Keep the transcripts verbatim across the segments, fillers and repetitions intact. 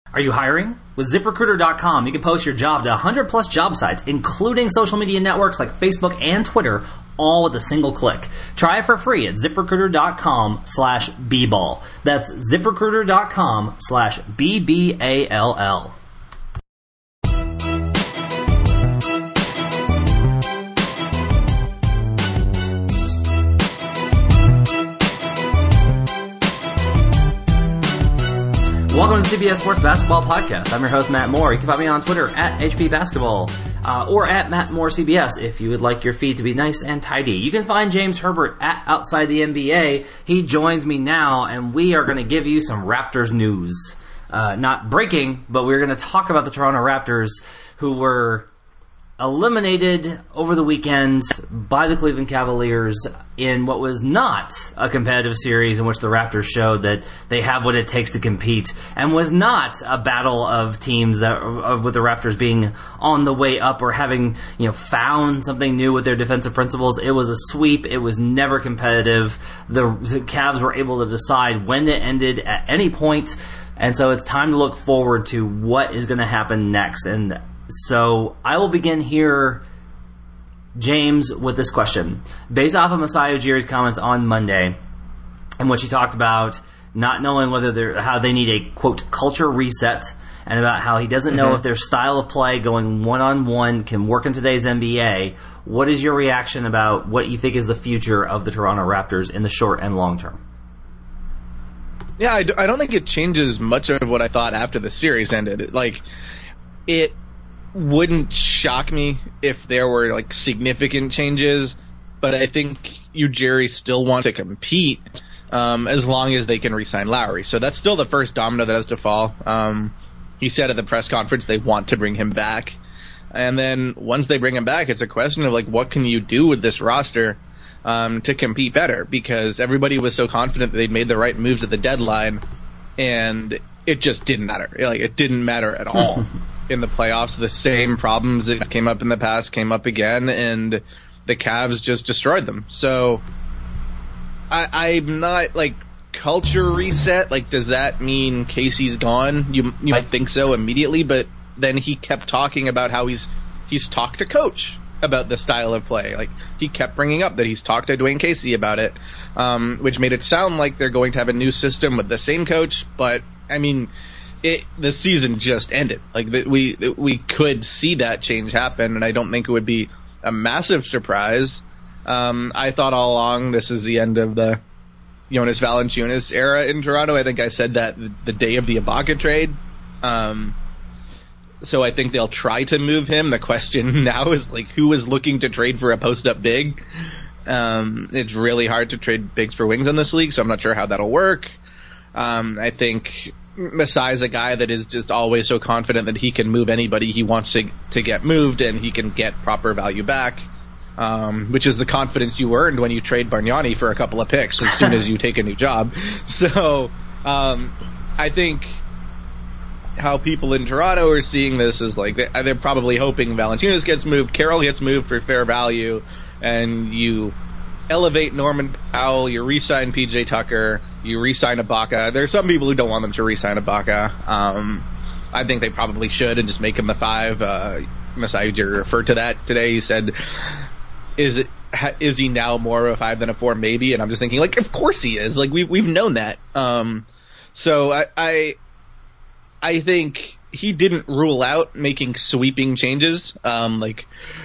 Are you hiring? With ZipRecruiter dot com, you can post your job to one hundred plus job sites, including social media networks like Facebook and Twitter, all with a single click. Try it for free at ZipRecruiter dot com slash B ball. That's ZipRecruiter dot com slash B B A L L. Welcome to the C B S Sports Basketball Podcast. I'm your host, Matt Moore. You can find me on Twitter at H P Basketball uh, or at Matt Moore C B S if you would like your feed to be nice and tidy. You can find James Herbert at Outside the N B A. He joins me now, and we are going to give you some Raptors news. Uh, not breaking, but we're going to talk about the Toronto Raptors, who were eliminated over the weekend by the Cleveland Cavaliers in what was not a competitive series in which the Raptors showed that they have what it takes to compete, and was not a battle of teams that of, with the Raptors being on the way up or having, you know, found something new with their defensive principles. It was a sweep. It was never competitive. The, the Cavs were able to decide when it ended at any point, and so it's time to look forward to what is going to happen next. And so I will begin here, James, with this question. Based off of Masai Ujiri's comments on Monday, and what she talked about not knowing whether they're, how they need a, quote, culture reset, and about how he doesn't mm-hmm. know if their style of play going one-on-one can work in today's N B A, what is your reaction about what you think is the future of the Toronto Raptors in the short and long term? Yeah, I, d- I don't think it changes much of what I thought after the series ended. Like, it wouldn't shock me if there were like significant changes, but I think Ujiri still wants to compete um, as long as they can re-sign Lowry. So that's still the first domino that has to fall. Um, he said at the press conference they want to bring him back, and then once they bring him back, it's a question of like, what can you do with this roster um, to compete better? Because everybody was so confident that they'd made the right moves at the deadline, and it just didn't matter. Like, it didn't matter at all. In the playoffs, the same problems that came up in the past came up again, and the Cavs just destroyed them. So I, I'm not, like, culture reset. Like, does that mean Casey's gone? You you might think so immediately, but then he kept talking about how he's he's talked to Coach about the style of play. Like, he kept bringing up that he's talked to Dwayne Casey about it, um, which made it sound like they're going to have a new system with the same coach. But, I mean, It, the season just ended. Like, we we could see that change happen, and I don't think it would be a massive surprise. Um, I thought all along this is the end of the Jonas Valanciunas era in Toronto. I think I said that the day of the Ibaka trade. Um, so I think they'll try to move him. The question now is, like, who is looking to trade for a post-up big? Um, it's really hard to trade bigs for wings in this league, so I'm not sure how that'll work. Um, I think Masai's a guy that is just always so confident that he can move anybody he wants to to get moved, and he can get proper value back, um, which is the confidence you earned when you trade Bargnani for a couple of picks as soon as you take a new job. So um, I think how people in Toronto are seeing this is like they're probably hoping Valanciunas gets moved, Carroll gets moved for fair value, and you elevate Norman Powell, you re-sign P J Tucker, you re-sign Ibaka. There's some people who don't want them to re-sign Ibaka. Um, I think they probably should and just make him the five. Uh, Masai Ujiri referred to that today. He said, is it, ha, is he now more of a five than a four? Maybe. And I'm just thinking, like, of course he is. Like, we, we've known that. Um, so I, I, I think he didn't rule out making sweeping changes. Um, like,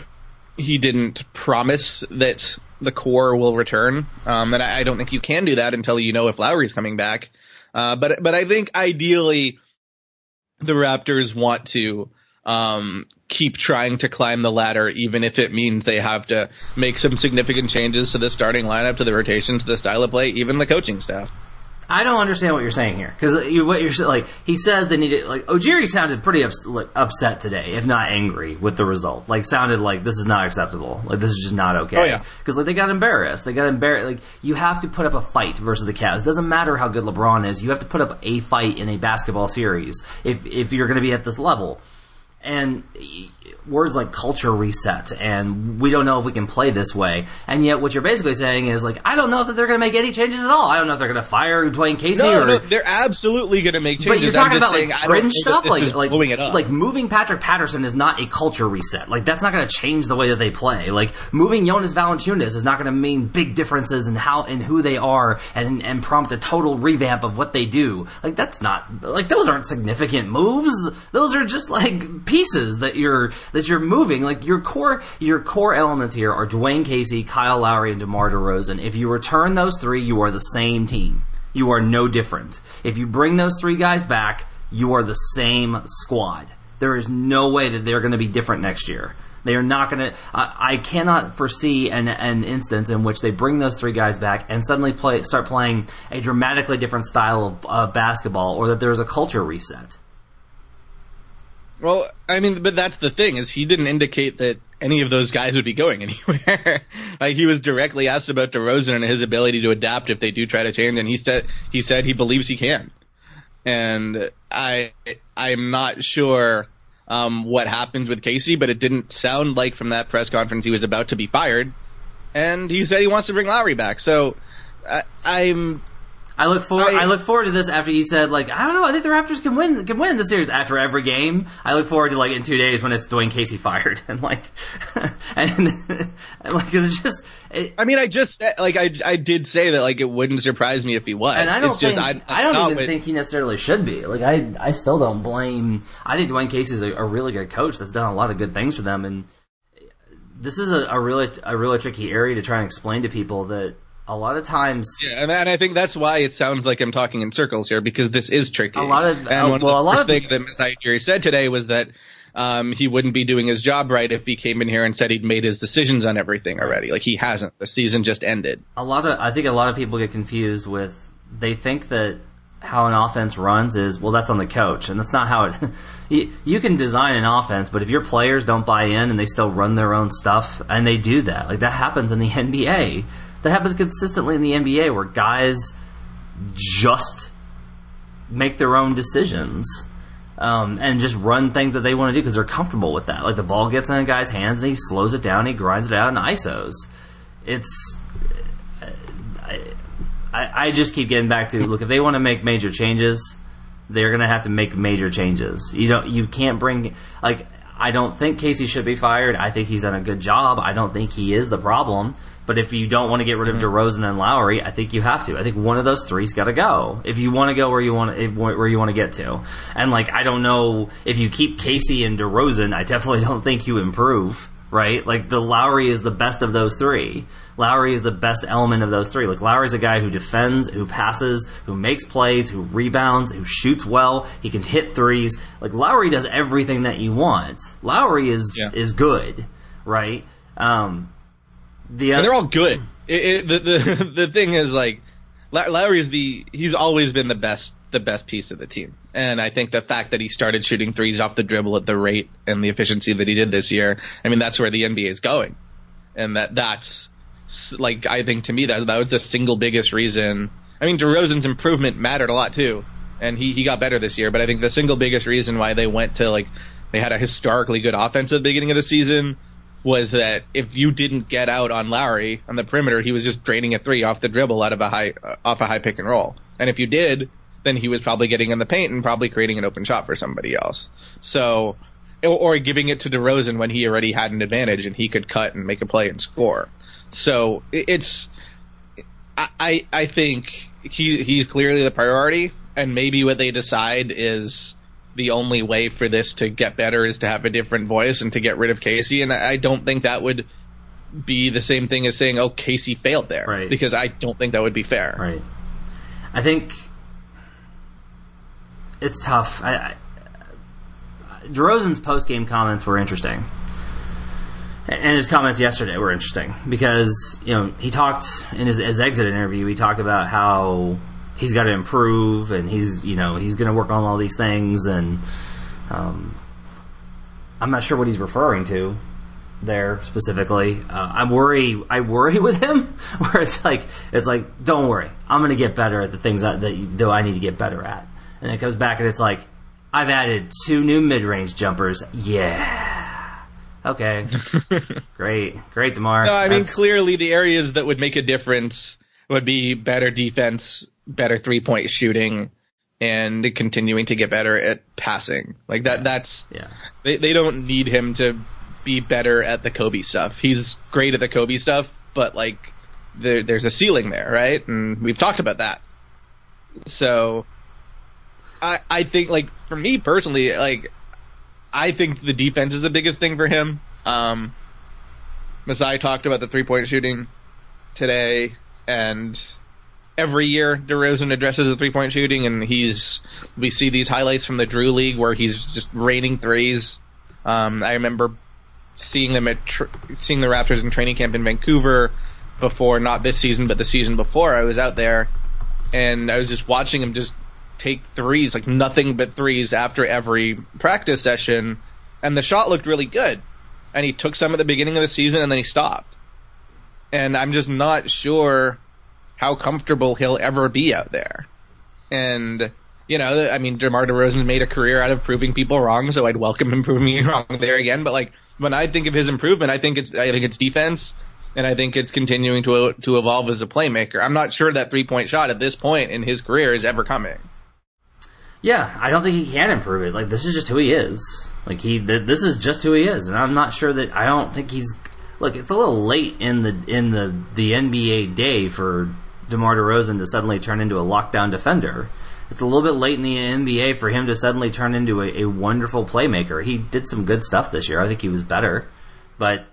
he didn't promise that the core will return, um, and I, I don't think you can do that until you know if Lowry's coming back. Uh, but but I think ideally the Raptors want to um, keep trying to climb the ladder, even if it means they have to make some significant changes to the starting lineup, to the rotation, to the style of play, even the coaching staff. I don't understand what you're saying here, because you, what you're like, he says they need it. Like, Ujiri sounded pretty ups, like, upset today, if not angry with the result. Like, sounded like this is not acceptable. Like, this is just not okay. Oh, yeah. Because like they got embarrassed. They got embarrassed. Like, you have to put up a fight versus the Cavs. It doesn't matter how good LeBron is. You have to put up a fight in a basketball series if if you're going to be at this level. and words like culture reset and we don't know if we can play this way. And yet what you're basically saying is, like, I don't know that they're going to make any changes at all. I don't know if they're going to fire Dwayne Casey no, or... No, they're absolutely going to make changes. But you're talking about, saying, like, fringe stuff? Like, like, it up. like, moving Patrick Patterson is not a culture reset. Like, that's not going to change the way that they play. Like, moving Jonas Valanciunas is not going to mean big differences in how, in who they are and, and prompt a total revamp of what they do. Like, that's not, like, those aren't significant moves. Those are just, like, pieces that you're, that you're moving. Like, your core, your core elements here are Dwayne Casey, Kyle Lowry, and DeMar DeRozan. If you return those three, you are the same team. You are no different. If you bring those three guys back, you are the same squad. There is no way that they're going to be different next year. They are not going to... I, I cannot foresee an, an instance in which they bring those three guys back and suddenly play, start playing a dramatically different style of uh, basketball, or that there's a culture reset. Well, I mean, but that's the thing, is he didn't indicate that any of those guys would be going anywhere. Like, he was directly asked about DeRozan and his ability to adapt if they do try to change, and he said he said he believes he can. And I I'm not sure um, what happens with Casey, but it didn't sound like from that press conference he was about to be fired. And he said he wants to bring Lowry back. So I, I'm. I look forward. I, I look forward to this after he said, like, I don't know. I think the Raptors can win. Can win the series after every game. I look forward to, like, in two days when it's Dwayne Casey fired and like, and, and like it's just. It, I mean, I just like I I did say that, like, it wouldn't surprise me if he was. And I don't it's think just, I, I don't even with, think he necessarily should be. Like, I I still don't blame. I think Dwayne Casey's a, a really good coach that's done a lot of good things for them, and this is a, a really a really tricky area to try and explain to people that. A lot of times... Yeah, and, and I think that's why it sounds like I'm talking in circles here, because this is tricky. A lot of... And uh, one well, of the a lot first of things that Masai Ujiri said today was that um, he wouldn't be doing his job right if he came in here and said he'd made his decisions on everything already. Like, he hasn't. The season just ended. A lot of... I think a lot of people get confused with... They think that how an offense runs is, well, that's on the coach, and that's not how it... you, you can design an offense, but if your players don't buy in and they still run their own stuff, and they do that, like, that happens in the N B A... That happens consistently in the N B A, where guys just make their own decisions um, and just run things that they want to do because they're comfortable with that. Like, the ball gets in a guy's hands and he slows it down, he grinds it out in I S Os. It's... I, I, I just keep getting back to, look, if they want to make major changes, they're going to have to make major changes. You don't, you can't bring... Like, I don't think Casey should be fired. I think he's done a good job. I don't think he is the problem. But if you don't want to get rid of mm-hmm. DeRozan and Lowry, I think you have to. I think one of those three's got to go if you want to go where you want to, where you want to get to. And, like, I don't know if you keep Casey and DeRozan, I definitely don't think you improve. Right? Like, the Lowry is the best of those three. Lowry is the best element of those three. Like, Lowry's a guy who defends, who passes, who makes plays, who rebounds, who shoots well. He can hit threes. Like, Lowry does everything that you want. Lowry is yeah. is good, right? Um, the and they're all good. It, it, the the the thing is, like, Lowry's the he's always been the best the best piece of the team. And I think the fact that he started shooting threes off the dribble at the rate and the efficiency that he did this year, I mean, that's where the N B A is going. And that that's, like, I think to me that that was the single biggest reason. I mean, DeRozan's improvement mattered a lot too, and he, he got better this year, but I think the single biggest reason why they went to, like, they had a historically good offense at the beginning of the season was that if you didn't get out on Lowry on the perimeter, he was just draining a three off the dribble out of a high, uh, off a high pick and roll. And if you did, then he was probably getting in the paint and probably creating an open shot for somebody else. So, or, or giving it to DeRozan when he already had an advantage and he could cut and make a play and score. So it's, I, I think he, he's clearly the priority, and maybe what they decide is the only way for this to get better is to have a different voice and to get rid of Casey. And I don't think that would be the same thing as saying, oh, Casey failed there. Right. Because I don't think that would be fair. Right. I think it's tough. I, I, DeRozan's post-game comments were interesting. And his comments yesterday were interesting because, you know, he talked in his, his exit interview, he talked about how he's got to improve and he's, you know, he's going to work on all these things, and um, I'm not sure what he's referring to there specifically. Uh, I worry, I worry with him where it's like, it's like, don't worry, I'm going to get better at the things that, that, you, that I need to get better at. And it comes back and it's like, I've added two new mid-range jumpers. Yeah. Okay. Great. Great, DeMar. No, I mean, That's... clearly the areas that would make a difference would be better defense, better three-point shooting, and continuing to get better at passing. Like, that. that's... Yeah. They, they don't need him to be better at the Kobe stuff. He's great at the Kobe stuff, but, like, there, there's a ceiling there, right? And we've talked about that. So... I, I think, like, for me personally, like, I think the defense is the biggest thing for him. Um, Masai talked about the three-point shooting today, and every year DeRozan addresses the three-point shooting, and he's, we see these highlights from the Drew League where he's just raining threes. Um, I remember seeing them at, tr- seeing the Raptors in training camp in Vancouver before, not this season, but the season before I was out there, and I was just watching him just take threes, like nothing but threes after every practice session, and the shot looked really good. And he took some at the beginning of the season and then he stopped. And I'm just not sure how comfortable he'll ever be out there. And, you know, I mean, DeMar DeRozan's made a career out of proving people wrong, so I'd welcome him proving me wrong there again. But, like, when I think of his improvement, I think it's, I think it's defense, and I think it's continuing to, to evolve as a playmaker. I'm not sure that three-point shot at this point in his career is ever coming. Yeah, I don't think he can improve it. Like, this is just who he is. Like, he, th- this is just who he is, and I'm not sure that, I don't think he's, look, it's a little late in the, in the, the N B A day for DeMar DeRozan to suddenly turn into a lockdown defender. It's a little bit late in the N B A for him to suddenly turn into a, a wonderful playmaker. He did some good stuff this year. I think he was better. But,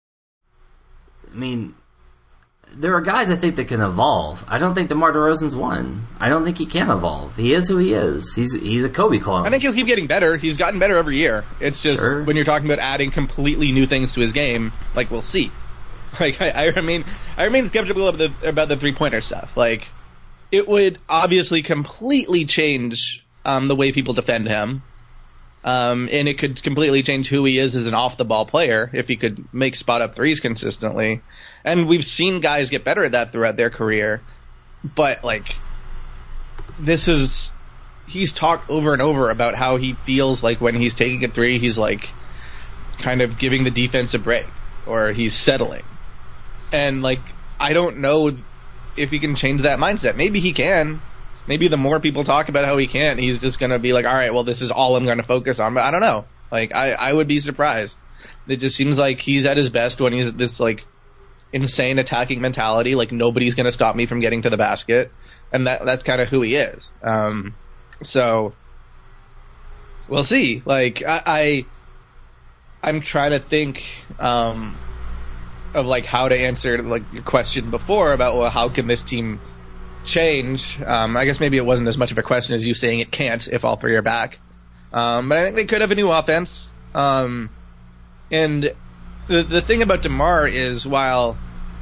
I mean, there are guys I think that can evolve. I don't think DeMar DeRozan's one. I don't think he can evolve. He is who he is. He's he's a Kobe clone. I think he'll keep getting better. He's gotten better every year. It's just Sure. when you're talking about adding completely new things to his game, like, we'll see. Like, I, I remain I remain skeptical of the, about the three-pointer stuff. Like, it would obviously completely change um, the way people defend him. Um, and it could completely change who he is as an off-the-ball player if he could make spot-up threes consistently. And we've seen guys get better at that throughout their career. But, like, this is... He's talked over and over about how he feels like when he's taking a three, he's, like, kind of giving the defense a break. Or he's settling. And, like, I don't know if he can change that mindset. Maybe he can. Maybe the more people talk about how he can't, he's just going to be like, all right, well, this is all I'm going to focus on. But I don't know. Like, I, I would be surprised. It just seems like he's at his best when he's this, like, insane attacking mentality. Like, nobody's going to stop me from getting to the basket. And that that's kind of who he is. Um, so, we'll see. Like, I, I I'm trying to think um, of, like, how to answer, like, your question before about, well, how can this team change. Um, I guess maybe it wasn't as much of a question as you saying it can't if all three are back. Um, but I think they could have a new offense. Um, and the the thing about DeMar is, while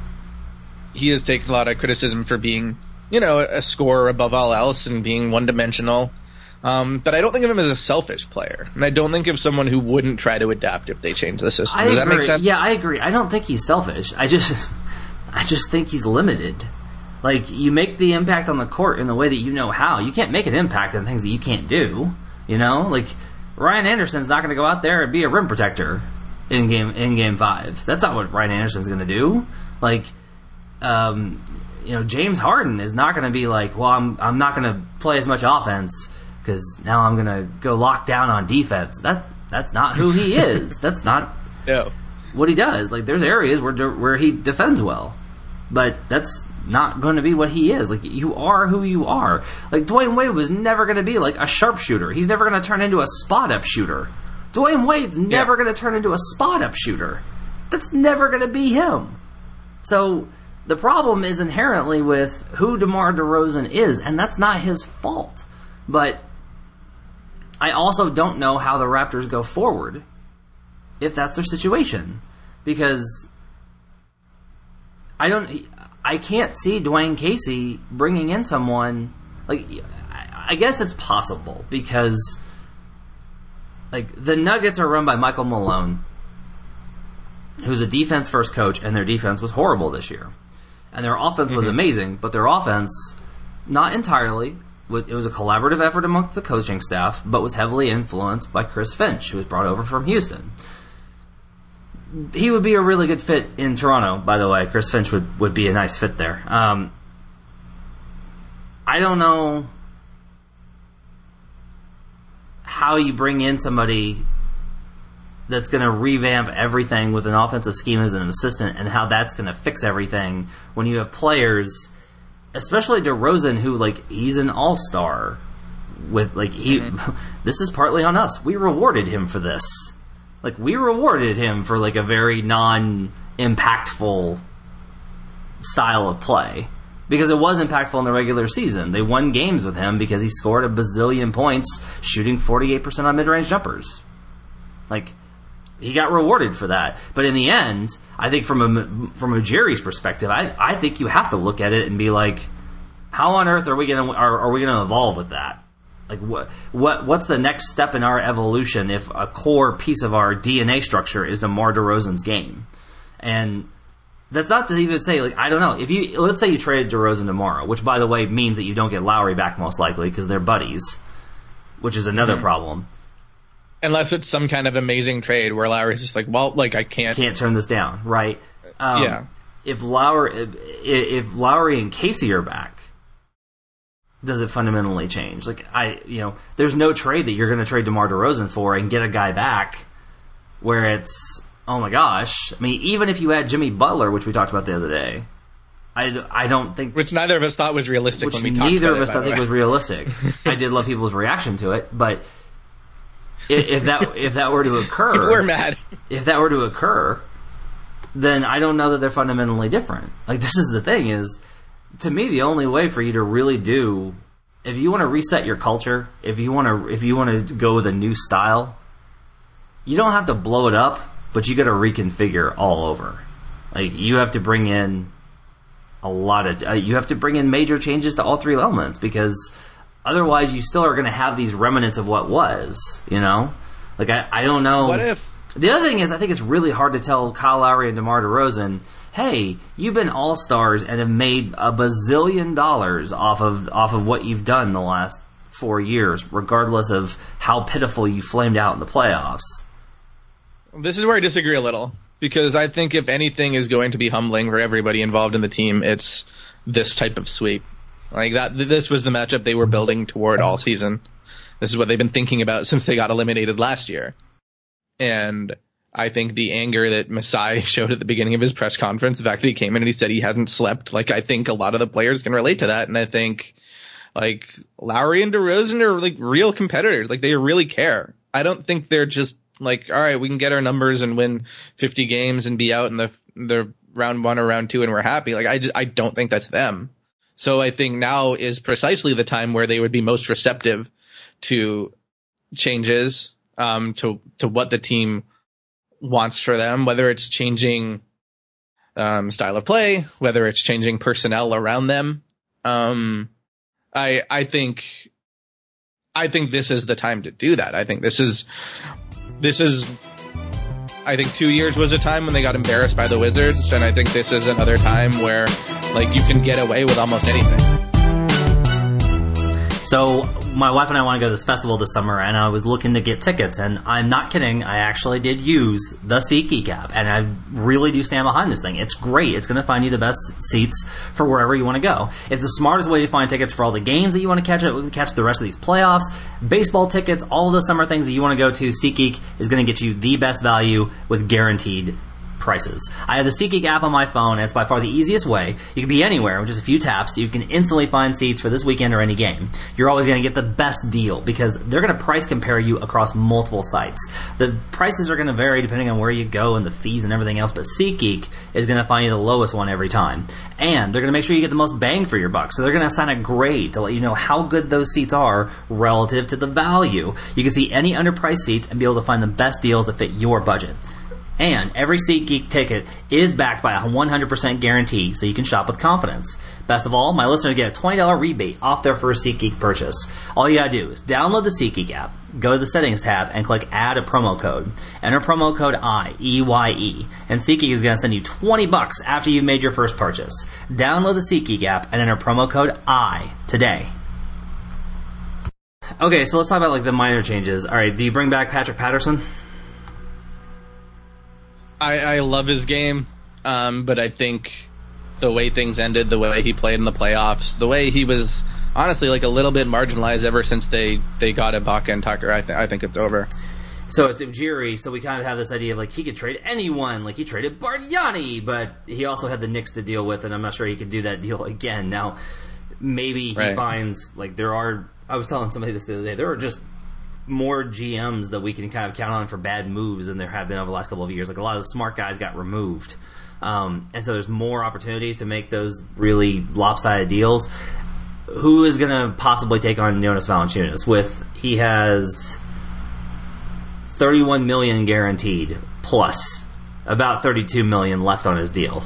he has taken a lot of criticism for being, you know, a scorer above all else and being one-dimensional, um, but I don't think of him as a selfish player. And I don't think of someone who wouldn't try to adapt if they change the system. I Does agree. that make sense? Yeah, I agree. I don't think he's selfish. I just, I just think he's limited. Like, you make the impact on the court in the way that you know how. You can't make an impact on things that you can't do. You know? Like, Ryan Anderson's not going to go out there and be a rim protector in game in game five. That's not what Ryan Anderson's going to do. Like, um, you know, James Harden is not going to be like, well, I'm I'm not going to play as much offense because now I'm going to go lock down on defense. That That's not who he is. That's not No. what he does. Like, there's areas where where he defends well. But that's not going to be what he is. Like, you are who you are. Like, Dwayne Wade was never going to be, like, a sharpshooter. He's never going to turn into a spot-up shooter. Dwayne Wade's never yeah. going to turn into a spot-up shooter. That's never going to be him. So, the problem is inherently with who DeMar DeRozan is, and that's not his fault. But I also don't know how the Raptors go forward if that's their situation. Because I don't... I can't see Dwayne Casey bringing in someone, like, I guess it's possible because, like, the Nuggets are run by Michael Malone, who's a defense first coach, and their defense was horrible this year. And their offense was amazing, but their offense, not entirely, It was a collaborative effort amongst the coaching staff, but was heavily influenced by Chris Finch, who was brought over from Houston. He would be a really good fit in Toronto, by the way. Chris Finch would, would be a nice fit there. Um, I don't know how you bring in somebody that's going to revamp everything with an offensive scheme as an assistant, and how that's going to fix everything when you have players, especially DeRozan, who, like, he's an all-star. With like he, mm-hmm. This is partly on us. We rewarded him for this. Like, we rewarded him for, like, a very non-impactful style of play. Because it was impactful in the regular season. They won games with him because he scored a bazillion points shooting forty-eight percent on mid-range jumpers. Like, he got rewarded for that. But in the end, I think from a, from a Jerry's perspective, I, I think you have to look at it and be like, how on earth are we going to are, are we going to evolve with that? Like, what what what's the next step in our evolution if a core piece of our D N A structure is DeMar DeRozan's game? And that's not to even say, like, I don't know. If you let's say you traded DeRozan tomorrow, which, by the way, means that you don't get Lowry back most likely because they're buddies, which is another mm-hmm. problem. Unless it's some kind of amazing trade where Lowry's just like, well, like, I can't can't turn this down, right? Um, yeah. If Lowry if, if Lowry and Casey are back, does it fundamentally change? Like, I, you know, there's no trade that you're going to trade DeMar DeRozan for and get a guy back where it's, oh my gosh. I mean, even if you had Jimmy Butler, which we talked about the other day, I, I don't think... Which neither of us thought was realistic which when we talked about it. neither of us I think was realistic. I did love people's reaction to it, but if, if that if that were to occur... We're mad. If that were to occur, then I don't know that they're fundamentally different. Like, this is the thing is... To me, the only way for you to really do, if you want to reset your culture, if you want to, if you want to go with a new style, you don't have to blow it up, but you got to reconfigure all over. Like, you have to bring in a lot of, uh, you have to bring in major changes to all three elements, because otherwise you still are going to have these remnants of what was. You know, like I, I don't know. What if? The other thing is, I think it's really hard to tell Kyle Lowry and DeMar DeRozan, hey, you've been all-stars and have made a bazillion dollars off of off of what you've done the last four years, regardless of how pitiful you flamed out in the playoffs. This is where I disagree a little, because I think if anything is going to be humbling for everybody involved in the team, it's this type of sweep. Like that, this was the matchup they were building toward all season. This is what they've been thinking about since they got eliminated last year. And I think the anger that Masai showed at the beginning of his press conference, the fact that he came in and he said he hadn't slept, like, I think a lot of the players can relate to that. And I think, like, Lowry and DeRozan are, like, real competitors. Like, they really care. I don't think they're just, like, all right, we can get our numbers and win fifty games and be out in the the round one or round two and we're happy. Like, I, just, I don't think that's them. So I think now is precisely the time where they would be most receptive to changes, um, to, to what the team wants for them, whether it's changing um, style of play, whether it's changing personnel around them. Um, I I think I think this is the time to do that. I think this is this is I think two years was a time when they got embarrassed by the Wizards, and I think this is another time where, like, you can get away with almost anything. So my wife and I want to go to this festival this summer, and I was looking to get tickets, and I'm not kidding, I actually did use the SeatGeek app, and I really do stand behind this thing. It's great. It's going to find you the best seats for wherever you want to go. It's the smartest way to find tickets for all the games that you want to catch, catch the rest of these playoffs, baseball tickets, all of the summer things that you want to go to. SeatGeek is going to get you the best value with guaranteed prices. I have the SeatGeek app on my phone, and it's by far the easiest way. You can be anywhere with just a few taps. You can instantly find seats for this weekend or any game. You're always going to get the best deal because they're going to price compare you across multiple sites. The prices are going to vary depending on where you go and the fees and everything else, but SeatGeek is going to find you the lowest one every time. And they're going to make sure you get the most bang for your buck. So they're going to assign a grade to let you know how good those seats are relative to the value. You can see any underpriced seats and be able to find the best deals that fit your budget. And every SeatGeek ticket is backed by a one hundred percent guarantee, so you can shop with confidence. Best of all, my listeners get a twenty dollars rebate off their first SeatGeek purchase. All you gotta do is download the SeatGeek app, go to the Settings tab, and click Add a Promo Code. Enter promo code I, E Y E, and SeatGeek is gonna send you twenty bucks after you've made your first purchase. Download the SeatGeek app and enter promo code I today. Okay, so let's talk about like the minor changes. All right, do you bring back Patrick Patterson? I, I love his game, um, but I think the way things ended, the way he played in the playoffs, the way he was honestly like a little bit marginalized ever since they, they got Ibaka and Tucker, I, th- I think it's over. So it's Ujiri, so we kind of have this idea of like he could trade anyone, like he traded Bargnani, but he also had the Knicks to deal with, and I'm not sure he could do that deal again. Now, maybe he right. finds, like there are, I was telling somebody this the other day, there are just more G Ms that we can kind of count on for bad moves than there have been over the last couple of years. Like a lot of the smart guys got removed. Um, and so there's more opportunities to make those really lopsided deals. Who is going to possibly take on Jonas Valanciunas? With, he has thirty-one million dollars guaranteed, plus about thirty-two million dollars left on his deal.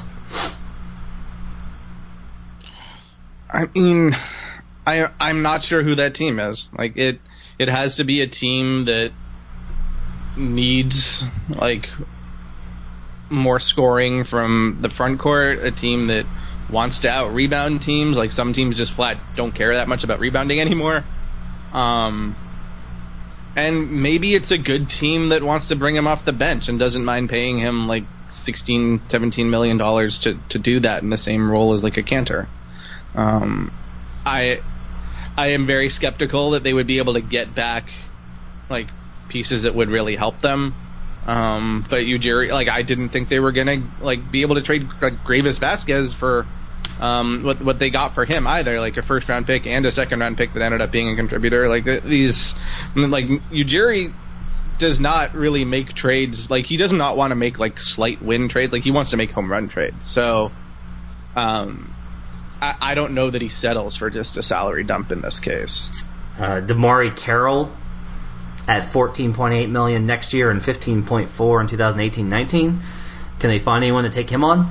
I mean, I, I'm not sure who that team is. Like, it, it has to be a team that needs, like, more scoring from the front court, a team that wants to out-rebound teams. Like, some teams just flat don't care that much about rebounding anymore. Um, and maybe it's a good team that wants to bring him off the bench and doesn't mind paying him, like, sixteen, seventeen million dollars to, to do that in the same role as, like, a Cantor. Um, I... I am very skeptical that they would be able to get back, like, pieces that would really help them. Um, but Ujiri, like, I didn't think they were gonna, like, be able to trade, like, Gravis Vasquez for, um, what, what they got for him either, like a first round pick and a second round pick that ended up being a contributor. Like, these, like, Ujiri does not really make trades, like, he does not want to make, like, slight win trades, like, he wants to make home run trades. So, um, I, I don't know that he settles for just a salary dump in this case. Uh, Damari Carroll at fourteen point eight million dollars next year and fifteen point four in twenty eighteen nineteen. Can they find anyone to take him on?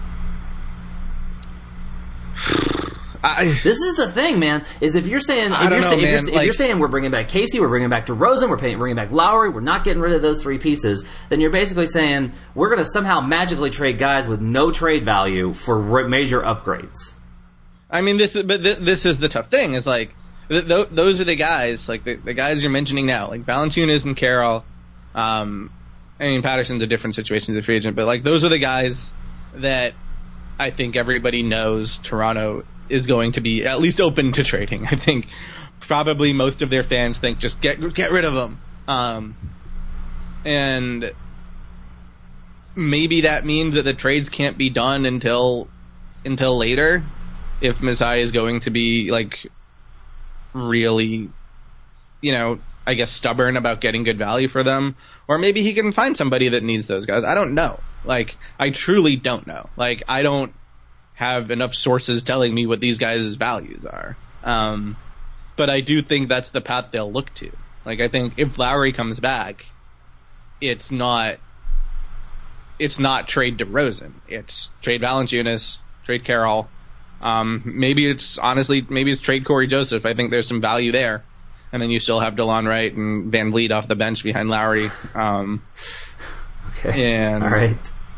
I, this is the thing, man. Is if you're saying if, I you're, don't know, say, if, man. you're, if Like, you're saying we're bringing back Casey, we're bringing back DeRozan, we're paying, bringing back Lowry, we're not getting rid of those three pieces, then you're basically saying we're going to somehow magically trade guys with no trade value for re- major upgrades. I mean, this is, but th- this is the tough thing. Is like th- th- those are the guys, like the, the guys you're mentioning now, like Valanciunas and Carroll. Um, I mean, Patterson's a different situation as a free agent, but like those are the guys that I think everybody knows Toronto is going to be at least open to trading. I think probably most of their fans think just get get rid of them. Um, and maybe that means that the trades can't be done until until later. If Masai is going to be, like, really, you know, I guess stubborn about getting good value for them. Or maybe he can find somebody that needs those guys. I don't know. Like, I truly don't know. Like, I don't have enough sources telling me what these guys' values are. Um, but I do think that's the path they'll look to. Like, I think if Lowry comes back, it's not, it's not trade DeRozan. It's trade Valanciunas, trade Carroll. Um, maybe it's, honestly, maybe it's trade Corey Joseph. I think there's some value there. And then you still have DeLon Wright and Van Vliet off the bench behind Lowry. Um, okay. And, all right.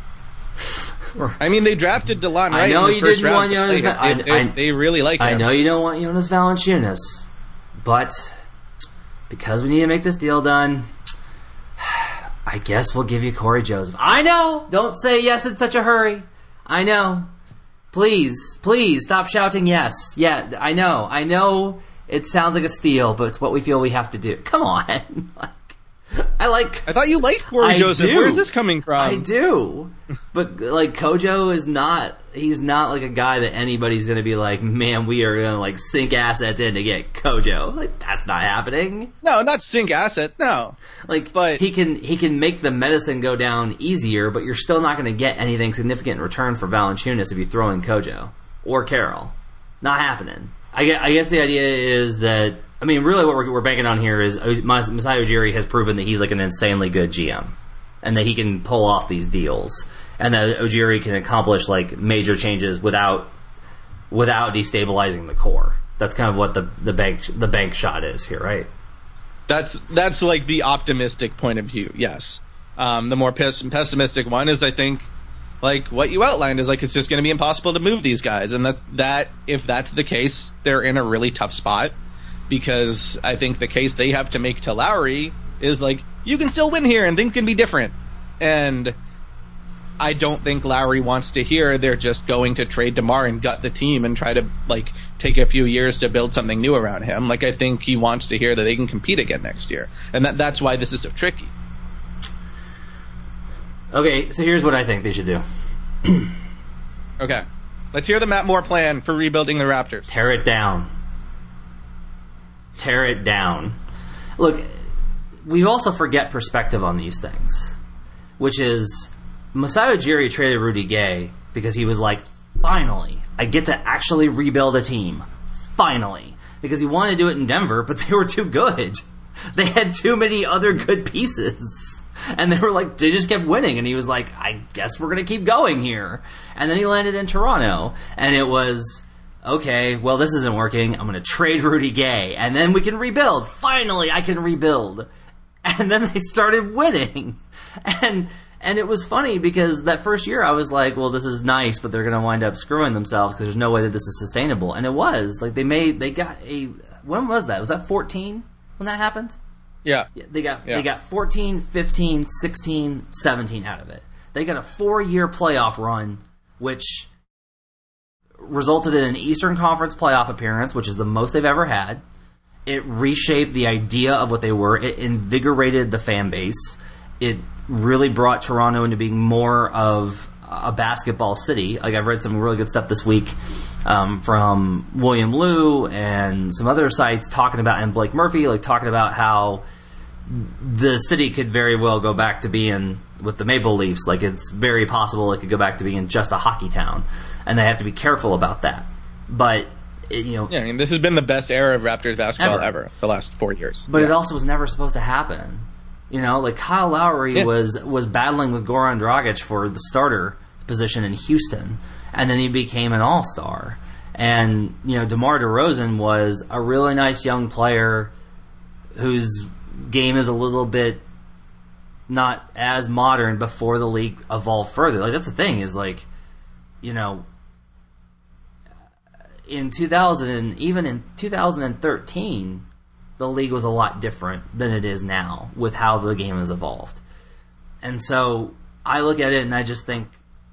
I mean, they drafted DeLon Wright I know in the you first didn't round. want Jonas. They, I, they, I, they really like him. I know you don't want Jonas Valanciunas, but because we need to make this deal done, I guess we'll give you Corey Joseph. I know. Don't say yes in such a hurry. I know. Please, please stop shouting yes. Yeah, I know. I know it sounds like a steal, but it's what we feel we have to do. Come on. like, I like... I thought you liked Corey I Joseph. do. Where's this coming from? I do. But, like, Kojo is not... He's not, like, a guy that anybody's going to be like, man, we are going to, like, sink assets in to get Kojo. Like, that's not happening. No, not sink asset. No. Like, but he can he can make the medicine go down easier, but you're still not going to get anything significant in return for Valanciunas if you throw in Kojo or Carroll. Not happening. I guess, I guess the idea is that, I mean, really what we're, we're banking on here is Masai Ujiri has proven that he's like an insanely good G M and that he can pull off these deals and that Ujiri can accomplish like major changes without without destabilizing the core. That's kind of what the the bank the bank shot is here, right? That's that's like the optimistic point of view. Yes. Um, the more pes- pessimistic one is, I think, like what you outlined is like it's just going to be impossible to move these guys, and that's that. If that's the case, they're in a really tough spot because I think the case they have to make to Lowry is like, you can still win here and things can be different. And I don't think Lowry wants to hear they're just going to trade DeMar and gut the team and try to, like, take a few years to build something new around him. Like, I think he wants to hear that they can compete again next year. And that that's why this is so tricky. Okay, so here's what I think they should do. Okay. Let's hear the Matt Moore plan for rebuilding the Raptors. Tear it down. Tear it down. Look, we also forget perspective on these things, which is Masai Ujiri traded Rudy Gay because he was like, finally, I get to actually rebuild a team. Finally. Because he wanted to do it in Denver, but they were too good. They had too many other good pieces. And they were like, they just kept winning. And he was like, I guess we're going to keep going here. And then he landed in Toronto. And it was, okay, well, this isn't working. I'm going to trade Rudy Gay. And then we can rebuild. Finally, I can rebuild. And then they started winning. And and it was funny because that first year I was like, well, this is nice, but they're going to wind up screwing themselves because there's no way that this is sustainable. And it was. Like, they made, they got a, when was that? Was that fourteen when that happened? Yeah. They got yeah. they got fourteen, fifteen, sixteen, seventeen out of it. They got a four-year playoff run, which resulted in an Eastern Conference playoff appearance, which is the most they've ever had. It reshaped the idea of what they were. It invigorated the fan base. It really brought Toronto into being more of a basketball city. Like, I've read some really good stuff this week um, from William Liu and some other sites talking about, and Blake Murphy, like talking about how the city could very well go back to being with the Maple Leafs. Like, it's very possible it could go back to being just a hockey town, and they have to be careful about that. But it, you know, yeah, I mean, this has been the best era of Raptors basketball ever, ever the last four years. But yeah. it also was never supposed to happen. You know, like Kyle Lowry yeah. was was battling with Goran Dragic for the starter position in Houston, and then he became an all-star. And, you know, DeMar DeRozan was a really nice young player whose game is a little bit not as modern before the league evolved further. Like, that's the thing, is like, you know, in two thousand, even in two thousand thirteen, the league was a lot different than it is now with how the game has evolved. And so I look at it and I just think,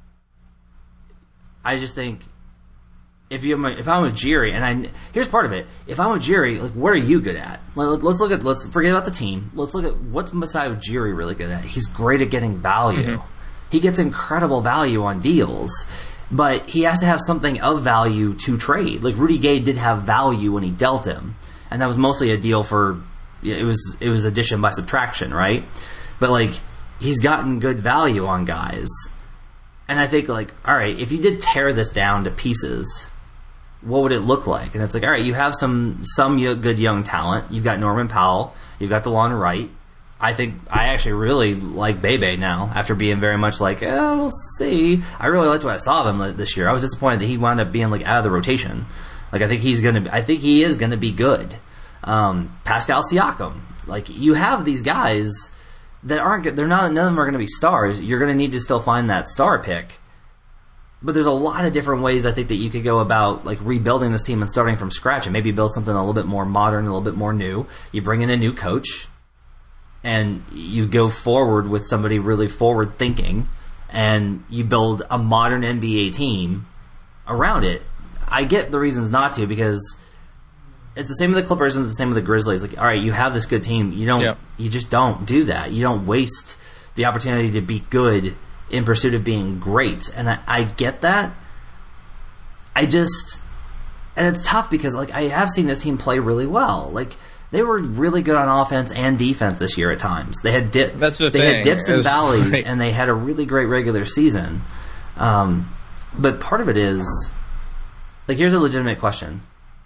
I just think, if you if I'm Ujiri, and I here's part of it, if I'm Ujiri, like, what are you good at? Let's look at let's forget about the team. Let's look at what's Masai Ujiri really good at. He's great at getting value. Mm-hmm. He gets incredible value on deals, but he has to have something of value to trade. Like, Rudy Gay did have value when he dealt him, and that was mostly a deal for it was it was addition by subtraction, right? But like, he's gotten good value on guys. And I think, like, all right, if you did tear this down to pieces, what would it look like? And it's like, all right, you have some some good young talent. You've got Norman Powell. You've got DeLon Wright. I think I actually really like Bebe now, after being very much like, eh, we'll see. I really liked what I saw of him this year. I was disappointed that he wound up being like out of the rotation. Like, I think he's gonna. I think he is gonna be good. Um, Pascal Siakam. Like, you have these guys that aren't, they're not, none of them are going to be stars. You're going to need to still find that star pick. But there's a lot of different ways, I think, that you could go about, like, rebuilding this team and starting from scratch, and maybe build something a little bit more modern, a little bit more new. You bring in a new coach, and you go forward with somebody really forward thinking, and you build a modern N B A team around it. I get the reasons not to, because it's the same with the Clippers and the same with the Grizzlies. Like, all right, you have this good team. You don't. Yep. You just don't do that. You don't waste the opportunity to be good in pursuit of being great. And I, I get that. I just, and it's tough because, like, I have seen this team play really well. Like, they were really good on offense and defense this year at times. They had dip. That's the they thing. had dips and was, valleys, right. and they had a really great regular season. Um, but part of it is, like, here's a legitimate question.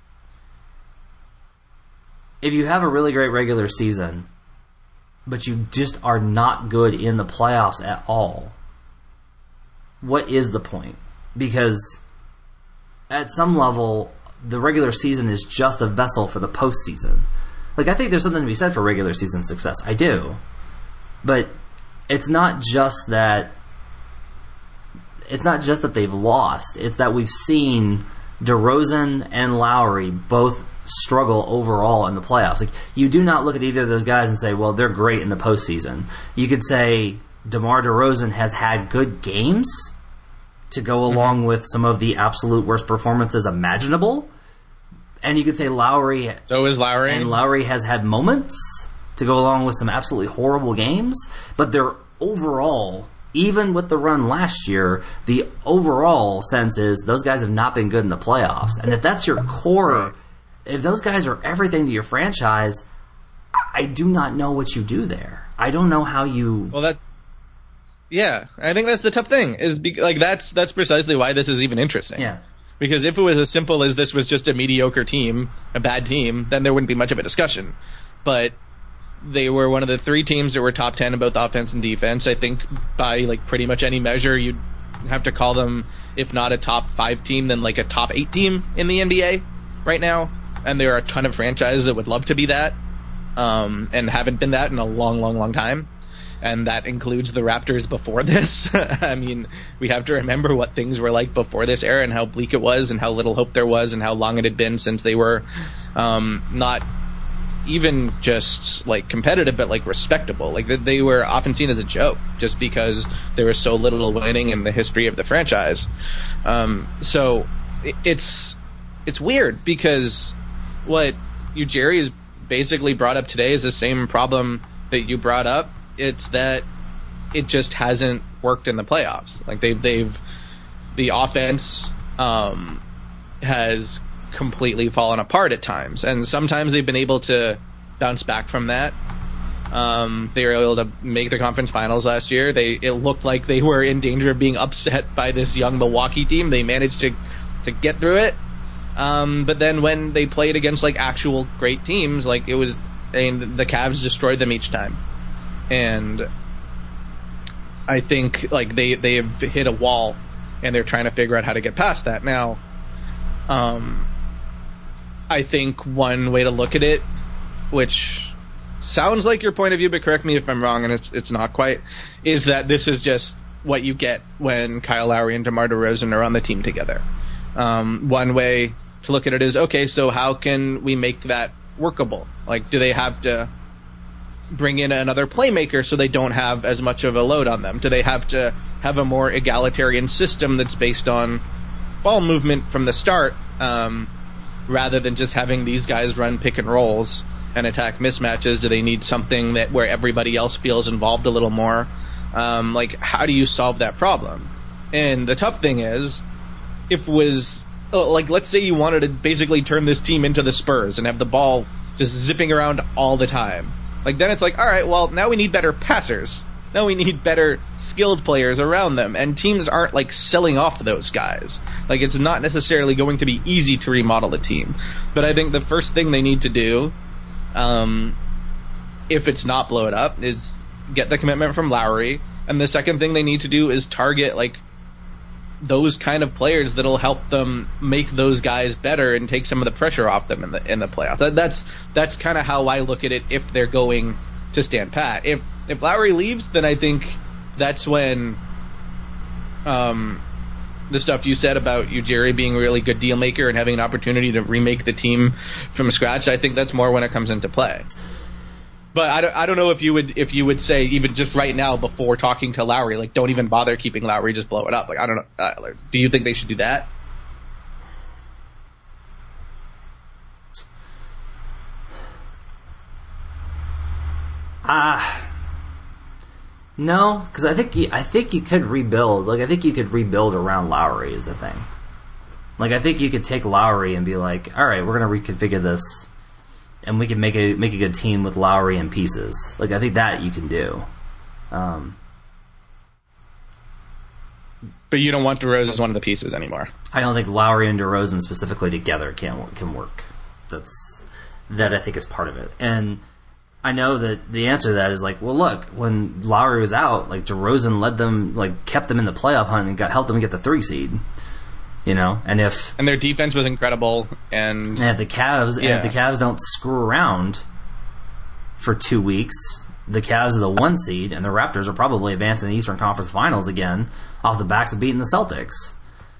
If you have a really great regular season, but you just are not good in the playoffs at all, what is the point? Because at some level, the regular season is just a vessel for the postseason. Like, I think there's something to be said for regular season success. I do. But it's not just that it's not just that they've lost. It's that we've seen DeRozan and Lowry both struggle overall in the playoffs. Like, you do not look at either of those guys and say, well, they're great in the postseason. You could say DeMar DeRozan has had good games to go along mm-hmm. with some of the absolute worst performances imaginable. And you could say Lowry... So is Lowry. And Lowry has had moments to go along with some absolutely horrible games. But they're overall, even with the run last year, the overall sense is those guys have not been good in the playoffs. And if that's your core... If those guys are everything to your franchise, I do not know what you do there. I don't know how you... Well, that... Yeah, I think that's the tough thing. Is be, like that's that's precisely why this is even interesting. Yeah. Because if it was as simple as this was just a mediocre team, a bad team, then there wouldn't be much of a discussion. But they were one of the three teams that were top ten in both offense and defense. I think by like pretty much any measure, you'd have to call them, if not a top five team, then like a top eight team in the N B A right now. And there are a ton of franchises that would love to be that, um, and haven't been that in a long, long, long time. And that includes the Raptors before this. I mean, we have to remember what things were like before this era and how bleak it was and how little hope there was and how long it had been since they were um, not even just like competitive, but like respectable. Like they were often seen as a joke just because there was so little winning in the history of the franchise. Um, so it's it's weird because what Ujiri has basically brought up today is the same problem that you brought up. It's that it just hasn't worked in the playoffs. Like they've, they've, the offense, um, has completely fallen apart at times. And sometimes they've been able to bounce back from that. Um, they were able to make the conference finals last year. They, it looked like they were in danger of being upset by this young Milwaukee team. They managed to, to get through it. Um, but then when they played against like actual great teams, like it was, I mean, the Cavs destroyed them each time. And I think like they they have hit a wall, and they're trying to figure out how to get past that. Now, um, I think one way to look at it, which sounds like your point of view, but correct me if I'm wrong, and it's it's not quite, is that this is just what you get when Kyle Lowry and DeMar DeRozan are on the team together. Um, one way to look at it is, okay, so how can we make that workable? Like, do they have to bring in another playmaker so they don't have as much of a load on them? Do they have to have a more egalitarian system that's based on ball movement from the start, um, rather than just having these guys run pick and rolls and attack mismatches? Do they need something that where everybody else feels involved a little more? Um, like, how do you solve that problem? And the tough thing is, if it was, uh, like, let's say you wanted to basically turn this team into the Spurs and have the ball just zipping around all the time. Like, then it's like, all right, well, now we need better passers. Now we need better skilled players around them. And teams aren't, like, selling off those guys. Like, it's not necessarily going to be easy to remodel a team. But I think the first thing they need to do, um, if it's not blow it up, is get the commitment from Lowry. And the second thing they need to do is target, like, those kind of players that'll help them make those guys better and take some of the pressure off them in the in the playoffs. That, that's that's kind of how I look at it if they're going to stand pat. If if Lowry leaves, then I think that's when um, the stuff you said about Ujiri being a really good deal maker and having an opportunity to remake the team from scratch, I think that's more when it comes into play. But I don't, I don't know if you would if you would say even just right now before talking to Lowry, like, don't even bother keeping Lowry, just blow it up. Like, I don't know. Uh, do you think they should do that? Ah, uh, no, because I think you, I think you could rebuild. Like, I think you could rebuild around Lowry is the thing. Like, I think you could take Lowry and be like, all right, we're gonna reconfigure this. And we can make a make a good team with Lowry and pieces. Like, I think that you can do. Um, but you don't want DeRozan as one of the pieces anymore. I don't think Lowry and DeRozan specifically together can can work. That's that I think is part of it. And I know that the answer to that is like, well, look, when Lowry was out, like DeRozan led them, like kept them in the playoff hunt and got helped them get the three seed. You know, and if and their defense was incredible, and, and if the Cavs yeah. and if the Cavs don't screw around for two weeks, the Cavs are the one seed, and the Raptors are probably advancing the Eastern Conference Finals again off the backs of beating the Celtics.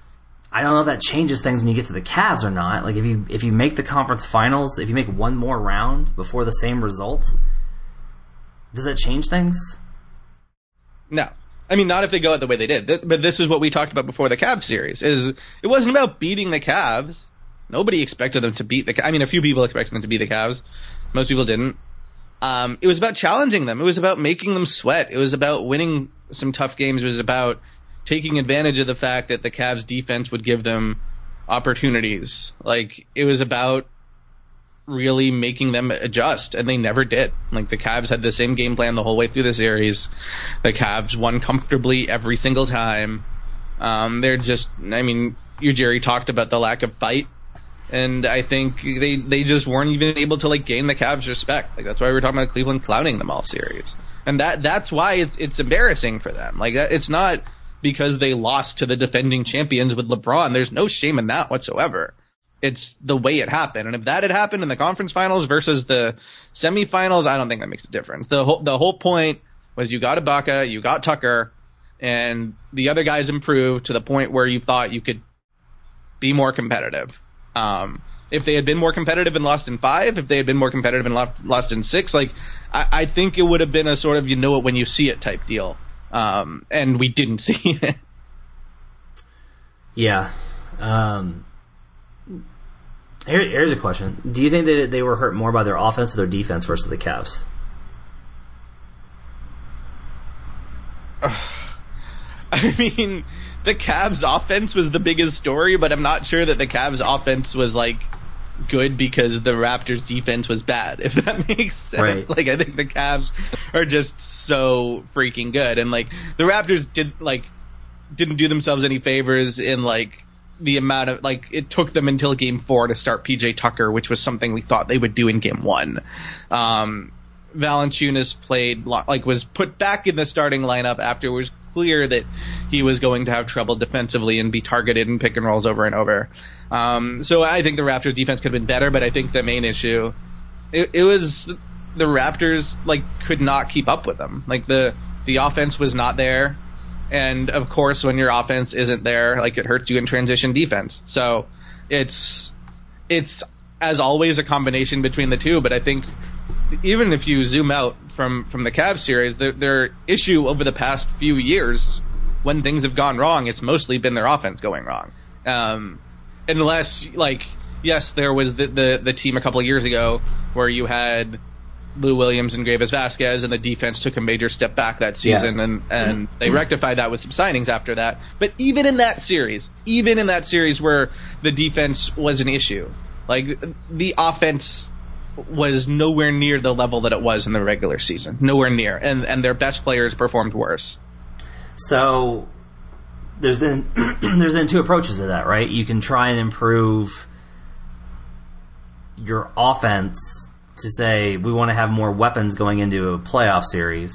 I don't know if that changes things when you get to the Cavs or not. Like, if you if you make the conference finals, if you make one more round before the same result, does that change things? No. I mean, not if they go out the way they did. But this is what we talked about before the Cavs series. Is it wasn't about beating the Cavs. Nobody expected them to beat the Cavs. I mean, a few people expected them to beat the Cavs. Most people didn't. Um, it was about challenging them. It was about making them sweat. It was about winning some tough games. It was about taking advantage of the fact that the Cavs defense would give them opportunities. Like, it was about really making them adjust, and they never did. Like, the Cavs had the same game plan the whole way through the series. The Cavs won comfortably every single time. Um, they're just, I mean, you, Jerry, talked about the lack of fight, and I think they, they just weren't even able to, like, gain the Cavs' respect. Like, that's why we were talking about Cleveland clowning them all series. And that, that's why it's, it's embarrassing for them. Like, it's not because they lost to the defending champions with LeBron. There's no shame in that whatsoever. It's the way it happened. And if that had happened in the conference finals versus the semifinals, I don't think that makes a difference. The whole, the whole point was you got Ibaka, you got Tucker, and the other guys improved to the point where you thought you could be more competitive. Um, if they had been more competitive and lost in five, if they had been more competitive and lost, lost in six, like, I, I think it would have been a sort of you know it when you see it type deal. Um, and we didn't see it. Yeah. Um, here, here's a question. Do you think that they were hurt more by their offense or their defense versus the Cavs? I mean, the Cavs offense was the biggest story, but I'm not sure that the Cavs offense was, like, good because the Raptors defense was bad, if that makes sense. Right. Like, I think the Cavs are just so freaking good. And, like, the Raptors did, like, didn't do themselves any favors in, like, the amount of, like, it took them until game four to start P J Tucker, which was something we thought they would do in game one. Um, Valanciunas played, like, was put back in the starting lineup after it was clear that he was going to have trouble defensively and be targeted in pick and rolls over and over. Um, so I think the Raptors defense could have been better, but I think the main issue, it, it was the Raptors, like, could not keep up with them. Like, the, the offense was not there. And of course, when your offense isn't there, like, it hurts you in transition defense. So it's, it's as always a combination between the two, but I think even if you zoom out from, from the Cavs series, their, their issue over the past few years, when things have gone wrong, it's mostly been their offense going wrong. Um, unless, like, yes, there was the, the, the team a couple of years ago where you had Lou Williams and Greivis Vasquez, and the defense took a major step back that season, yeah. and, and they rectified that with some signings after that. But even in that series, even in that series where the defense was an issue, like, the offense was nowhere near the level that it was in the regular season. Nowhere near. And, and their best players performed worse. So there's then there's then two approaches to that, right? You can try and improve your offense to say we want to have more weapons going into a playoff series,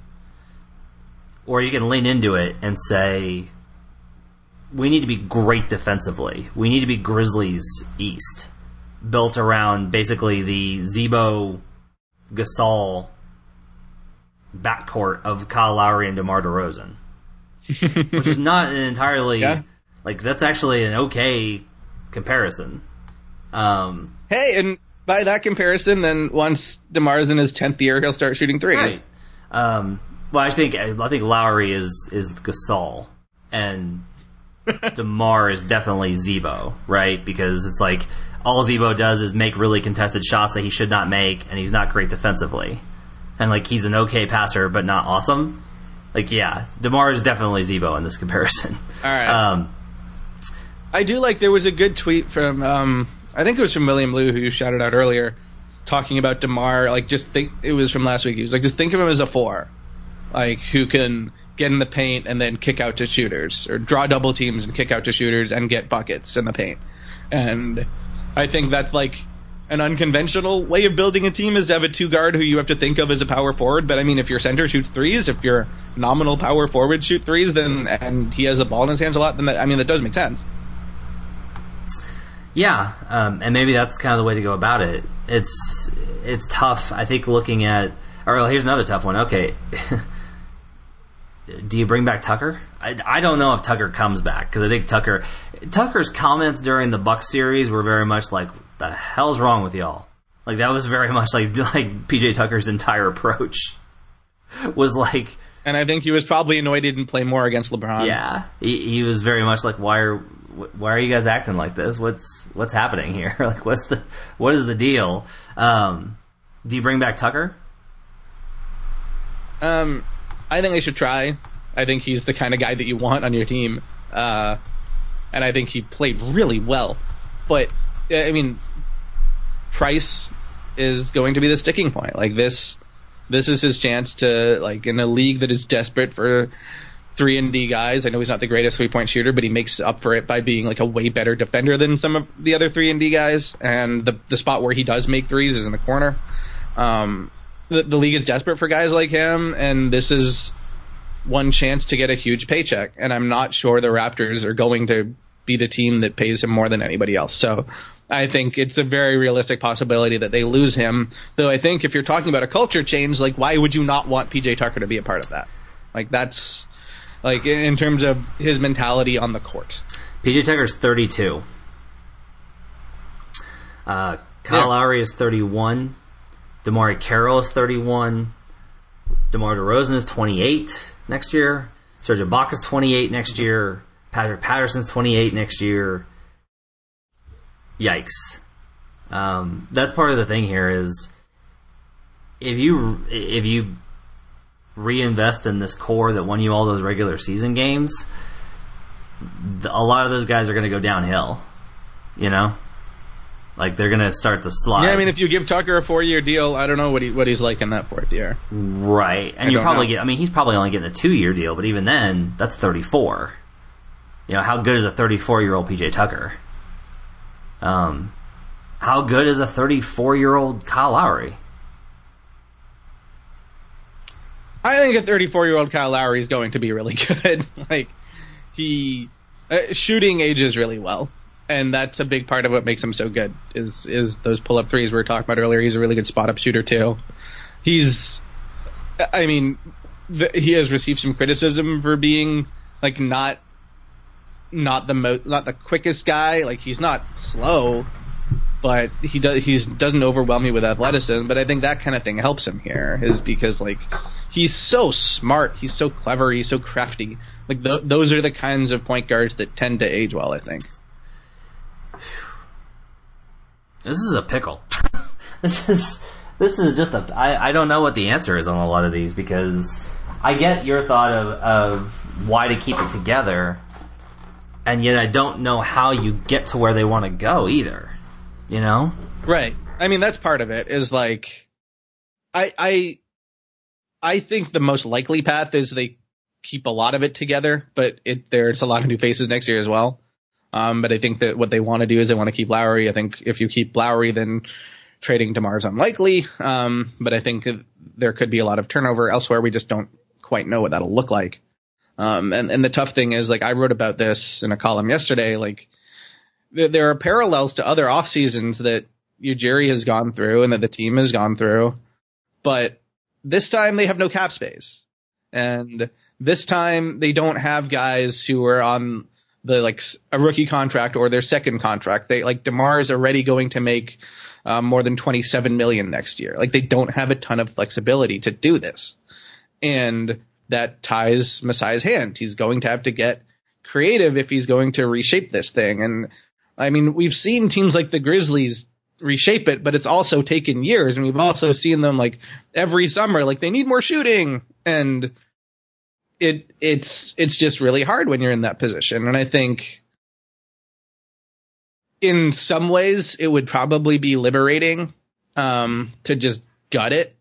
or you can lean into it and say we need to be great defensively. We need to be Grizzlies East, built around basically the Z-Bo Gasol backcourt of Kyle Lowry and DeMar DeRozan. Which is not an entirely, yeah. like, that's actually an okay comparison. Um, hey, and by that comparison, then once DeMar's in his tenth year, he'll start shooting threes. Right. Um, well, I think I think Lowry is, is Gasol, and DeMar is definitely Z-Bo, right? Because it's like, all Z-Bo does is make really contested shots that he should not make, and he's not great defensively. And, like, he's an okay passer, but not awesome. Like, yeah, DeMar is definitely Z-Bo in this comparison. All right. Um, I do like, there was a good tweet from, um, I think it was from William Liu, who you shouted out earlier, talking about DeMar, like, just think, it was from last week, he was like, just think of him as a four. Like, who can get in the paint and then kick out to shooters, or draw double teams and kick out to shooters and get buckets in the paint. And I think that's, like, an unconventional way of building a team, is to have a two guard who you have to think of as a power forward. But I mean, if your center shoots threes, if your nominal power forward shoot threes, then, and he has the ball in his hands a lot, then that, I mean, that does make sense. Yeah, um, and maybe that's kind of the way to go about it. It's it's tough, I think, looking at, or well, here's another tough one. Okay. do you bring back Tucker? I, I don't know if Tucker comes back, because I think Tucker Tucker's comments during the Bucks series were very much like, the hell's wrong with y'all? Like, that was very much like like P J Tucker's entire approach was like. And I think he was probably annoyed he didn't play more against LeBron. Yeah, he, he was very much like, why are why are you guys acting like this? What's what's happening here? Like, what's the what is the deal? Um, do you bring back Tucker? Um, I think they should try. I think he's the kind of guy that you want on your team, uh, and I think he played really well. But I mean, Price is going to be the sticking point. Like this. This is his chance to, like, in a league that is desperate for three and D guys. I know he's not the greatest three-point shooter, but he makes up for it by being, like, a way better defender than some of the other three and D guys. And the the spot where he does make threes is in the corner. Um, the, the league is desperate for guys like him, and this is one chance to get a huge paycheck. And I'm not sure the Raptors are going to be the team that pays him more than anybody else. So I think it's a very realistic possibility that they lose him. Though I think if you're talking about a culture change, like, why would you not want P J Tucker to be a part of that? Like, that's, like, in terms of his mentality on the court. P J Tucker's thirty-two. Uh, Kyle yeah. Lowry is thirty-one. DeMar Carroll is thirty-one. DeMar DeRozan is twenty-eight next year. Serge Ibaka's twenty-eight next year. Patrick Patterson's twenty-eight next year. Yikes. Um, that's part of the thing here is if you if you reinvest in this core that won you all those regular season games, a lot of those guys are going to go downhill. You know? Like, they're going to start to slide. Yeah, I mean, if you give Tucker a four-year deal, I don't know what he what he's like in that fourth year. Right. And you probably know. get, I mean, he's probably only getting a two-year deal, but even then, that's thirty-four. You know, how good is a thirty-four-year-old P J Tucker? Um, how good is a thirty-four-year-old Kyle Lowry? I think a thirty-four-year-old Kyle Lowry is going to be really good. Like, he uh, shooting ages really well, and that's a big part of what makes him so good. Is is those pull-up threes we were talking about earlier? He's a really good spot-up shooter too. He's, I mean, the, he has received some criticism for being like not. Not the mo- not the quickest guy. Like, he's not slow, but he does he doesn't overwhelm me with athleticism. But I think that kind of thing helps him here, is because, like, he's so smart, he's so clever, he's so crafty. Like, th- those are the kinds of point guards that tend to age well, I think. This is a pickle. this is this is just a. I, I don't know what the answer is on a lot of these, because I get your thought of of why to keep it together. And yet I don't know how you get to where they want to go either. You know? Right. I mean, that's part of it, is like, I, I, I think the most likely path is they keep a lot of it together, but it, there's a lot of new faces next year as well. Um, but I think that what they want to do is they want to keep Lowry. I think if you keep Lowry, then trading DeMar is unlikely. Um, but I think there could be a lot of turnover elsewhere. We just don't quite know what that'll look like. Um, and, and the tough thing is, like, I wrote about this in a column yesterday, like, th- there are parallels to other off seasons that Ujiri has gone through and that the team has gone through, but this time they have no cap space. And this time they don't have guys who are on the, like, a rookie contract or their second contract. They, like, DeMar is already going to make, um, more than twenty-seven million next year. Like, they don't have a ton of flexibility to do this. And that ties Masai's hands. He's going to have to get creative if he's going to reshape this thing. And I mean, we've seen teams like the Grizzlies reshape it, but it's also taken years. And we've also seen them, like, every summer, like, they need more shooting. And it, it's, it's just really hard when you're in that position. And I think in some ways it would probably be liberating, um, to just gut it.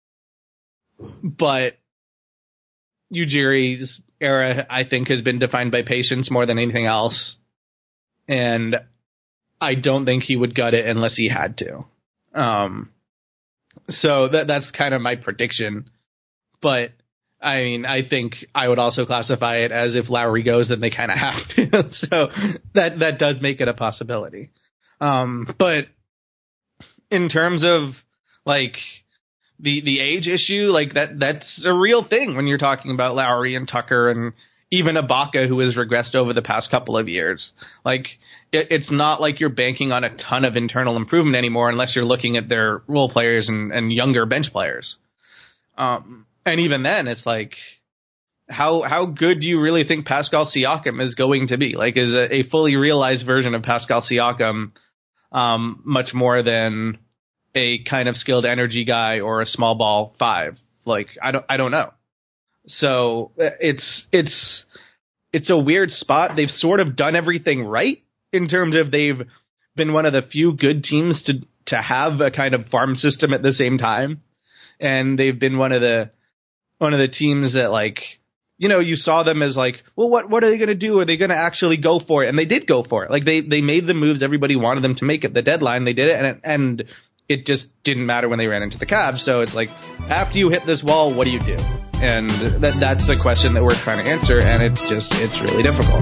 But Ujiri's era, I think, has been defined by patience more than anything else. And I don't think he would gut it unless he had to. Um, so that that's kind of my prediction. But, I mean, I think I would also classify it as if Lowry goes, then they kind of have to. So that, that does make it a possibility. Um, but in terms of, like, the, the age issue, like that, that's a real thing when you're talking about Lowry and Tucker and even Ibaka, who has regressed over the past couple of years. Like, it, it's not like you're banking on a ton of internal improvement anymore unless you're looking at their role players and, and younger bench players. Um, and even then, it's like, how how good do you really think Pascal Siakam is going to be? Like, is a, a fully realized version of Pascal Siakam um, much more than a kind of skilled energy guy or a small ball five? Like, I don't I don't know. So it's it's it's a weird spot. They've sort of done everything right in terms of they've been one of the few good teams to to have a kind of farm system at the same time, and they've been one of the one of the teams that, like, you know, you saw them as like, well, what what are they going to do? Are they going to actually go for it? And they did go for it. Like, they they made the moves everybody wanted them to make at the deadline. They did it, and it, and it just didn't matter when they ran into the Cavs. So it's like, after you hit this wall, what do you do? And that that's the question that we're trying to answer, and it's just, it's really difficult.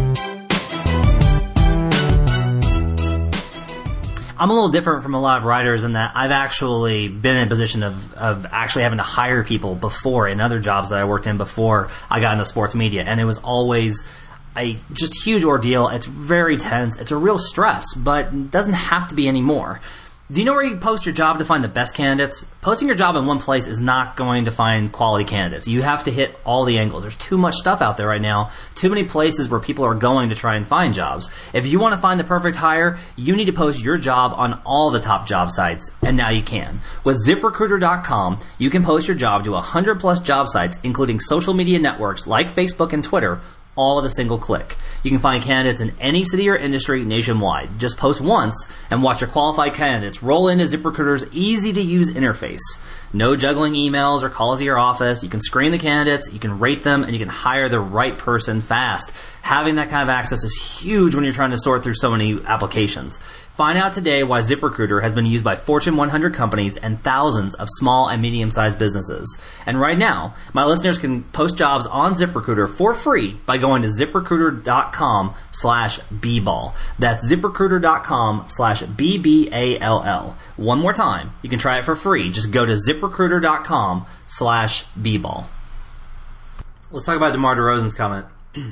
I'm a little different from a lot of writers in that I've actually been in a position of, of actually having to hire people before in other jobs that I worked in before I got into sports media, and it was always a just huge ordeal. It's very tense. It's a real stress, but it doesn't have to be anymore. Do you know where you post your job to find the best candidates? Posting your job in one place is not going to find quality candidates. You have to hit all the angles. There's too much stuff out there right now. Too many places where people are going to try and find jobs. If you want to find the perfect hire, you need to post your job on all the top job sites, and now you can. With zip recruiter dot com, you can post your job to one hundred plus job sites, including social media networks like Facebook and Twitter, all with a single click. You can find candidates in any city or industry nationwide. Just post once and watch your qualified candidates roll into ZipRecruiter's easy-to-use interface. No juggling emails or calls to your office. You can screen the candidates, you can rate them, and you can hire the right person fast. Having that kind of access is huge when you're trying to sort through so many applications. Find out today why ZipRecruiter has been used by Fortune one hundred companies and thousands of small and medium-sized businesses. And right now, my listeners can post jobs on ZipRecruiter for free by going to ZipRecruiter dot com slash B ball. That's ZipRecruiter dot com slash B B A L L. One more time, you can try it for free. Just go to ZipRecruiter dot com slash B ball. Let's talk about DeMar DeRozan's comment.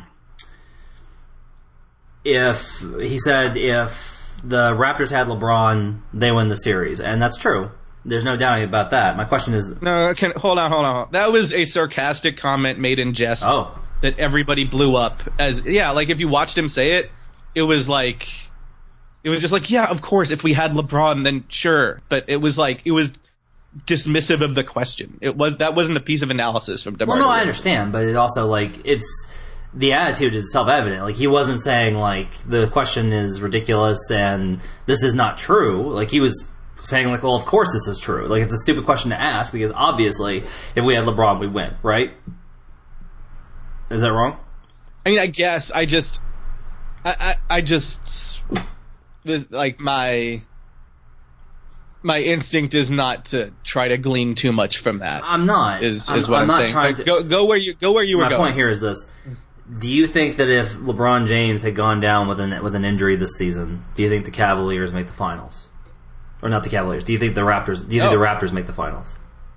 If, he said, if the Raptors had LeBron, they win the series. And that's true. There's no doubt about that. My question is... No, can, hold on, hold on. That was a sarcastic comment made in jest. Oh. That everybody blew up as... Yeah, like, if you watched him say it, it was like... It was just like, yeah, of course, if we had LeBron, then sure. But it was like, it was dismissive of the question. It was That wasn't a piece of analysis from DeMar. Well, no, I understand. But it also, like, it's... The attitude is self-evident. Like, he wasn't saying, like, the question is ridiculous and this is not true. Like, he was saying, like, well, of course this is true. Like, it's a stupid question to ask because obviously if we had LeBron, we'd win, right? Is that wrong? I mean, I guess. I just... I, I, I just... Like, my... My instinct is not to try to glean too much from that. I'm not. Is, I'm, is what I'm, I'm not saying. trying Like, to... Go, go where you, go where you were My going. My point here is this. Do you think that if LeBron James had gone down with an with an injury this season, do you think the Cavaliers make the finals? Or not the Cavaliers? Do you think the Raptors? Do you think oh. the Raptors make the finals?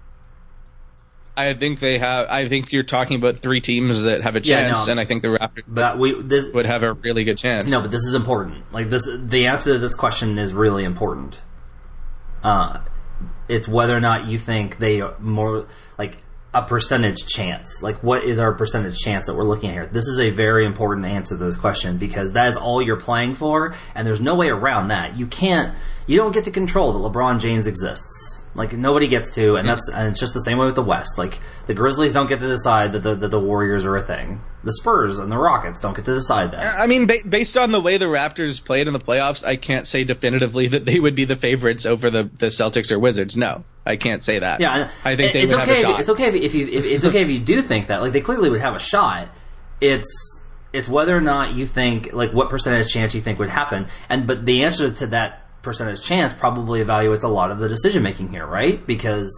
I think they have. I think you're talking about three teams that have a chance, yeah, no, and I think the Raptors but we, this, would have a really good chance. No, but this is important. Like this, the answer to this question is really important. Uh, it's whether or not you think they are more like. A percentage chance. Like, what is our percentage chance that we're looking at here? This is a very important answer to this question because that is all you're playing for, and there's no way around that. You can't, you don't get to control that LeBron James exists. Like, nobody gets to, and that's, and it's just the same way with the West. Like, the Grizzlies don't get to decide that the, that the Warriors are a thing. The Spurs and the Rockets don't get to decide that. I mean, ba- based on the way the Raptors played in the playoffs, I can't say definitively that they would be the favorites over the, the Celtics or Wizards. No, I can't say that. Yeah, I think they it's would okay have a shot. If, it's okay if you, if, it's okay if you do think that. Like, they clearly would have a shot. It's, it's whether or not you think, like, what percentage chance you think would happen. And, but the answer to that percentage chance probably evaluates a lot of the decision making here, right? Because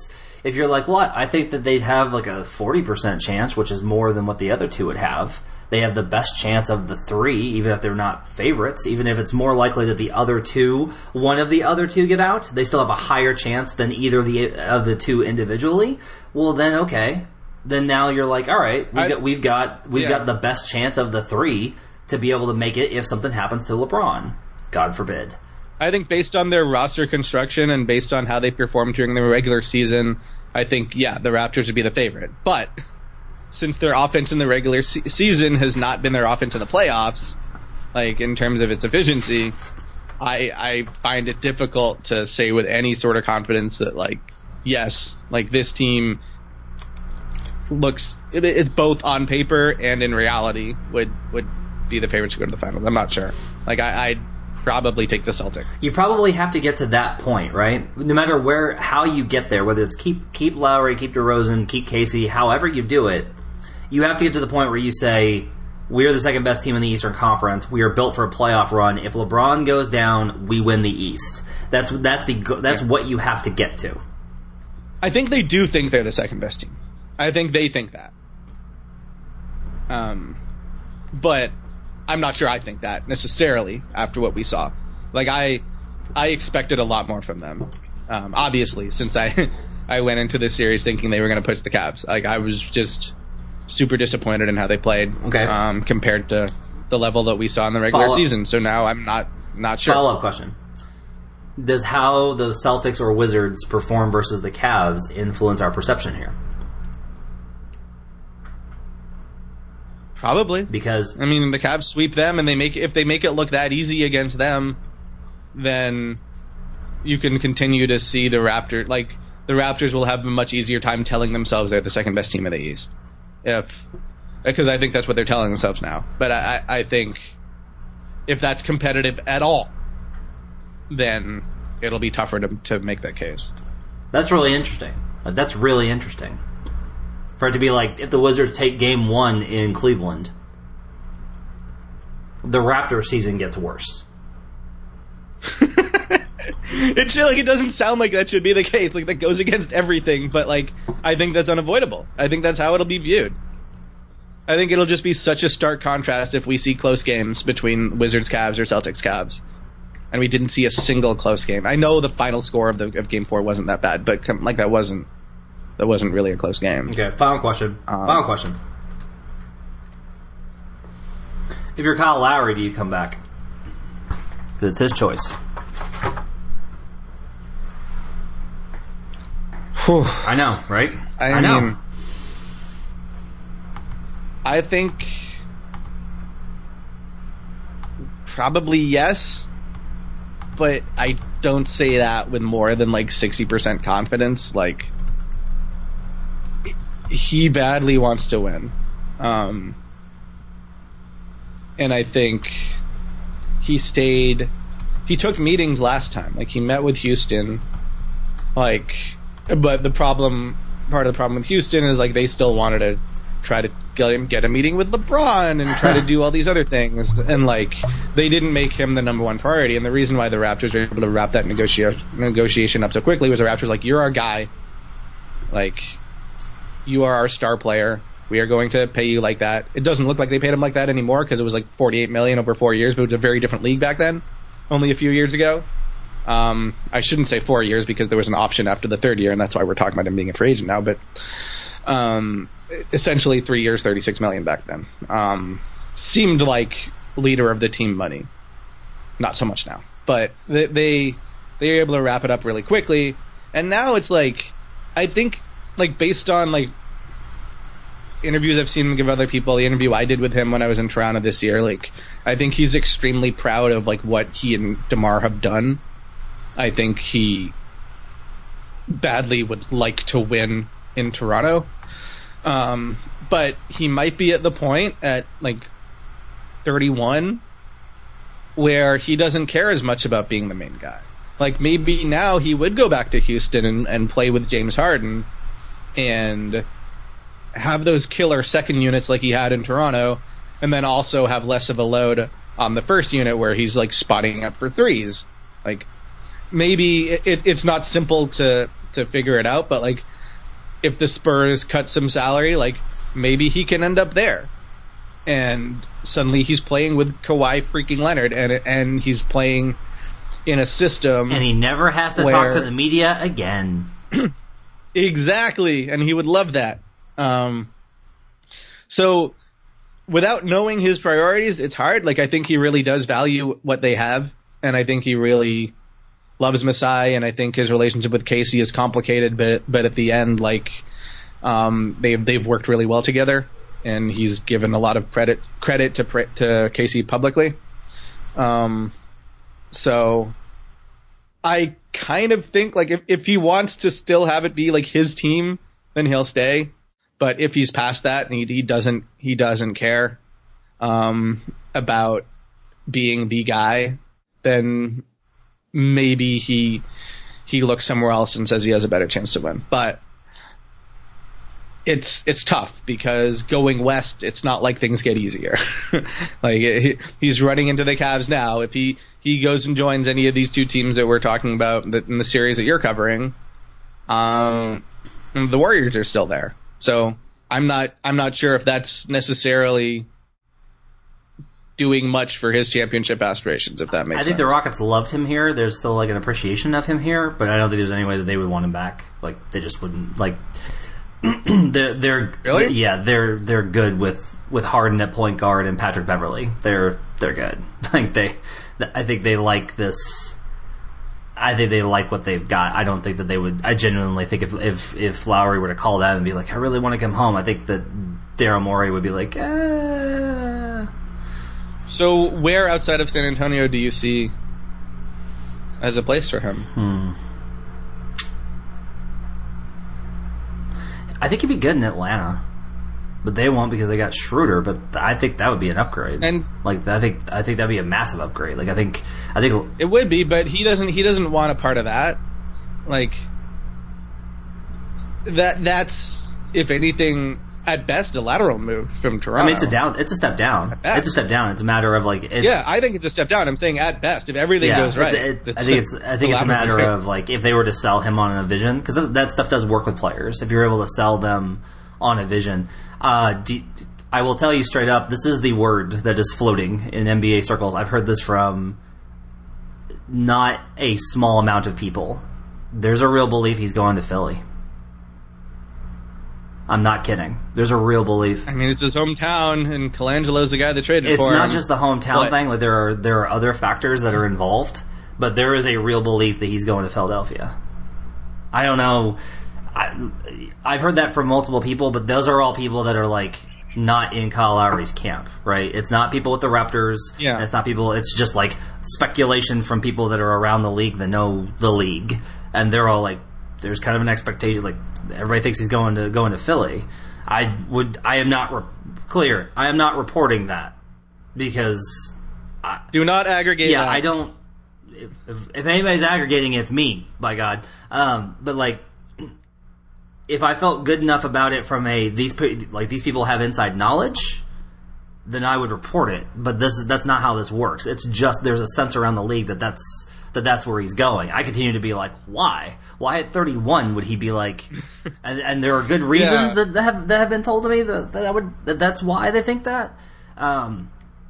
if you're like, what? I think that they'd have like a forty percent chance, which is more than what the other two would have. They have the best chance of the three, even if they're not favorites. Even if it's more likely that the other two, one of the other two get out, they still have a higher chance than either of the, of the two individually. Well, then, okay. Then now you're like, all right, we've I, got, we've got, we've yeah. got the best chance of the three to be able to make it if something happens to LeBron. God forbid. I think based on their roster construction and based on how they performed during the regular season, I think, yeah, the Raptors would be the favorite. But since their offense in the regular se- season has not been their offense in the playoffs, like in terms of its efficiency, I I find it difficult to say with any sort of confidence that, like, yes, like this team looks, it, it's both on paper and in reality would would be the favorites to go to the finals. I'm not sure. Like I, I'd probably take the Celtics. You probably have to get to that point, right? No matter where, how you get there, whether it's keep keep Lowry, keep DeRozan, keep Casey, however you do it, you have to get to the point where you say, we're the second best team in the Eastern Conference. We are built for a playoff run. If LeBron goes down, we win the East. That's that's the that's yeah. what you have to get to. I think they do think they're the second best team. I think they think that. Um, but I'm not sure I think that necessarily after what we saw. Like I, I expected a lot more from them. Um, obviously, since I, I went into this series thinking they were going to push the Cavs. Like I was just super disappointed in how they played. Okay. Um, compared to the level that we saw in the regular Follow- season. So now I'm not not sure. Follow-up question. Does how the Celtics or Wizards perform versus the Cavs influence our perception here? Probably. Because I mean, the Cavs sweep them, and they make if they make it look that easy against them, then you can continue to see the Raptors. Like the Raptors will have a much easier time telling themselves they're the second best team in the East, if because I think that's what they're telling themselves now. But I, I think if that's competitive at all, then it'll be tougher to to make that case. That's really interesting. That's really interesting. For it to be like, if the Wizards take game one in Cleveland, the Raptors season gets worse. It's like, it doesn't sound like that should be the case. Like, that goes against everything, but like, I think that's unavoidable. I think that's how it'll be viewed. I think it'll just be such a stark contrast if we see close games between Wizards Cavs or Celtics Cavs. And we didn't see a single close game. I know the final score of the of game four wasn't that bad, but like that wasn't That wasn't really a close game. Okay, final question. Um, final question. If you're Kyle Lowry, do you come back? Because it's his choice. Whew. I know, right? I, I know. mean, I think probably yes, but I don't say that with more than like sixty percent confidence. Like, he badly wants to win. Um, and I think he stayed, he took meetings last time. Like, he met with Houston, like, but the problem, part of the problem with Houston is, like, they still wanted to try to get him, get a meeting with LeBron and try to do all these other things. And, like, they didn't make him the number one priority. And the reason why the Raptors were able to wrap that negotia- negotiation up so quickly was the Raptors like, you're our guy. Like, you are our star player. We are going to pay you like that. It doesn't look like they paid him like that anymore because it was like forty-eight million dollars over four years, but it was a very different league back then, only a few years ago. Um, I shouldn't say four years because there was an option after the third year, and that's why we're talking about him being a free agent now, but um, essentially three years, thirty-six million dollars back then. Um, seemed like leader of the team money. Not so much now. But they, they, they were able to wrap it up really quickly, and now it's like, I think, like, based on, like, interviews I've seen him give other people, the interview I did with him when I was in Toronto this year, like, I think he's extremely proud of, like, what he and DeMar have done. I think he badly would like to win in Toronto. Um, but he might be at the point at, like, thirty-one where he doesn't care as much about being the main guy. Like, maybe now he would go back to Houston and, and play with James Harden and have those killer second units like he had in Toronto, and then also have less of a load on the first unit where he's, like, spotting up for threes. Like, maybe it, it's not simple to, to figure it out, but, like, if the Spurs cut some salary, like maybe he can end up there. And suddenly he's playing with Kawhi freaking Leonard, and and he's playing in a system, and he never has to where, talk to the media again. Exactly, and he would love that. Um, so, without knowing his priorities, it's hard. Like, I think he really does value what they have, and I think he really loves Masai, and I think his relationship with Casey is complicated, but but at the end, like, um, they've they've worked really well together, and he's given a lot of credit credit to to Casey publicly. Um, so. I kind of think, like, if, if he wants to still have it be, like, his team, then he'll stay. But if he's past that and he, he doesn't, he doesn't care, um, about being the guy, then maybe he, he looks somewhere else and says he has a better chance to win. But it's, it's tough because going west, it's not like things get easier. Like, he, he's running into the Cavs now. If he, he goes and joins any of these two teams that we're talking about that in the series that you're covering, um, the Warriors are still there. So I'm not, I'm not sure if that's necessarily doing much for his championship aspirations, if that makes sense. I think the Rockets loved him here. There's still, like, an appreciation of him here, but I don't think there's any way that they would want him back. Like, they just wouldn't, like, they're, they're, really? yeah, they're, they're good with, with Harden at point guard and Patrick Beverley. They're, they're good. Like, they, I think they like this. I think they like what they've got. I don't think that they would. I genuinely think if if if Lowry were to call them and be like, I really want to come home, I think that Daryl Morey would be like, eh. So where outside of San Antonio do you see as a place for him? Hmm. I think he'd be good in Atlanta. But they won't because they got Schroeder. But I think that would be an upgrade. And like I think I think that'd be a massive upgrade. Like I think I think it would be, but he doesn't he doesn't want a part of that. Like that that's if anything at best a lateral move from Toronto. I mean, it's a down. It's a step down. It's a step down. It's a matter of like. It's, yeah, I think it's a step down. I'm saying at best if everything yeah, goes right. It, I think it's I think it's a matter move. of like if they were to sell him on a vision because that, that stuff does work with players. If you're able to sell them on a vision. Uh, do, I will tell you straight up, this is the word that is floating in N B A circles. I've heard this from not a small amount of people. There's a real belief he's going to Philly. I'm not kidding. There's a real belief. I mean, it's his hometown, and Colangelo's the guy that traded it's for him. It's not just the hometown but, thing. Like there are there are other factors that are involved, but there is a real belief that he's going to Philadelphia. I don't know. I, I've heard that from multiple people, but those are all people that are like not in Kyle Lowry's camp, right? It's not people with the Raptors. Yeah. And it's not people. It's just like speculation from people that are around the league that know the league, and they're all like, "There's kind of an expectation. Like everybody thinks he's going to going to Philly." I would. I am not re- clear. I am not reporting that because I, do not aggregate. Yeah, that. I don't. If, if, if anybody's aggregating it, it's me. By God. Um, but like. If I felt good enough about it from a these like these people have inside knowledge, then I would report it. But this that's not how this works. It's just there's a sense around the league that that's that that's where he's going. I continue to be like, why? Why at thirty-one would he be like? And, and there are good reasons yeah. that, that have that have been told to me that that would that that's why they think that. Um,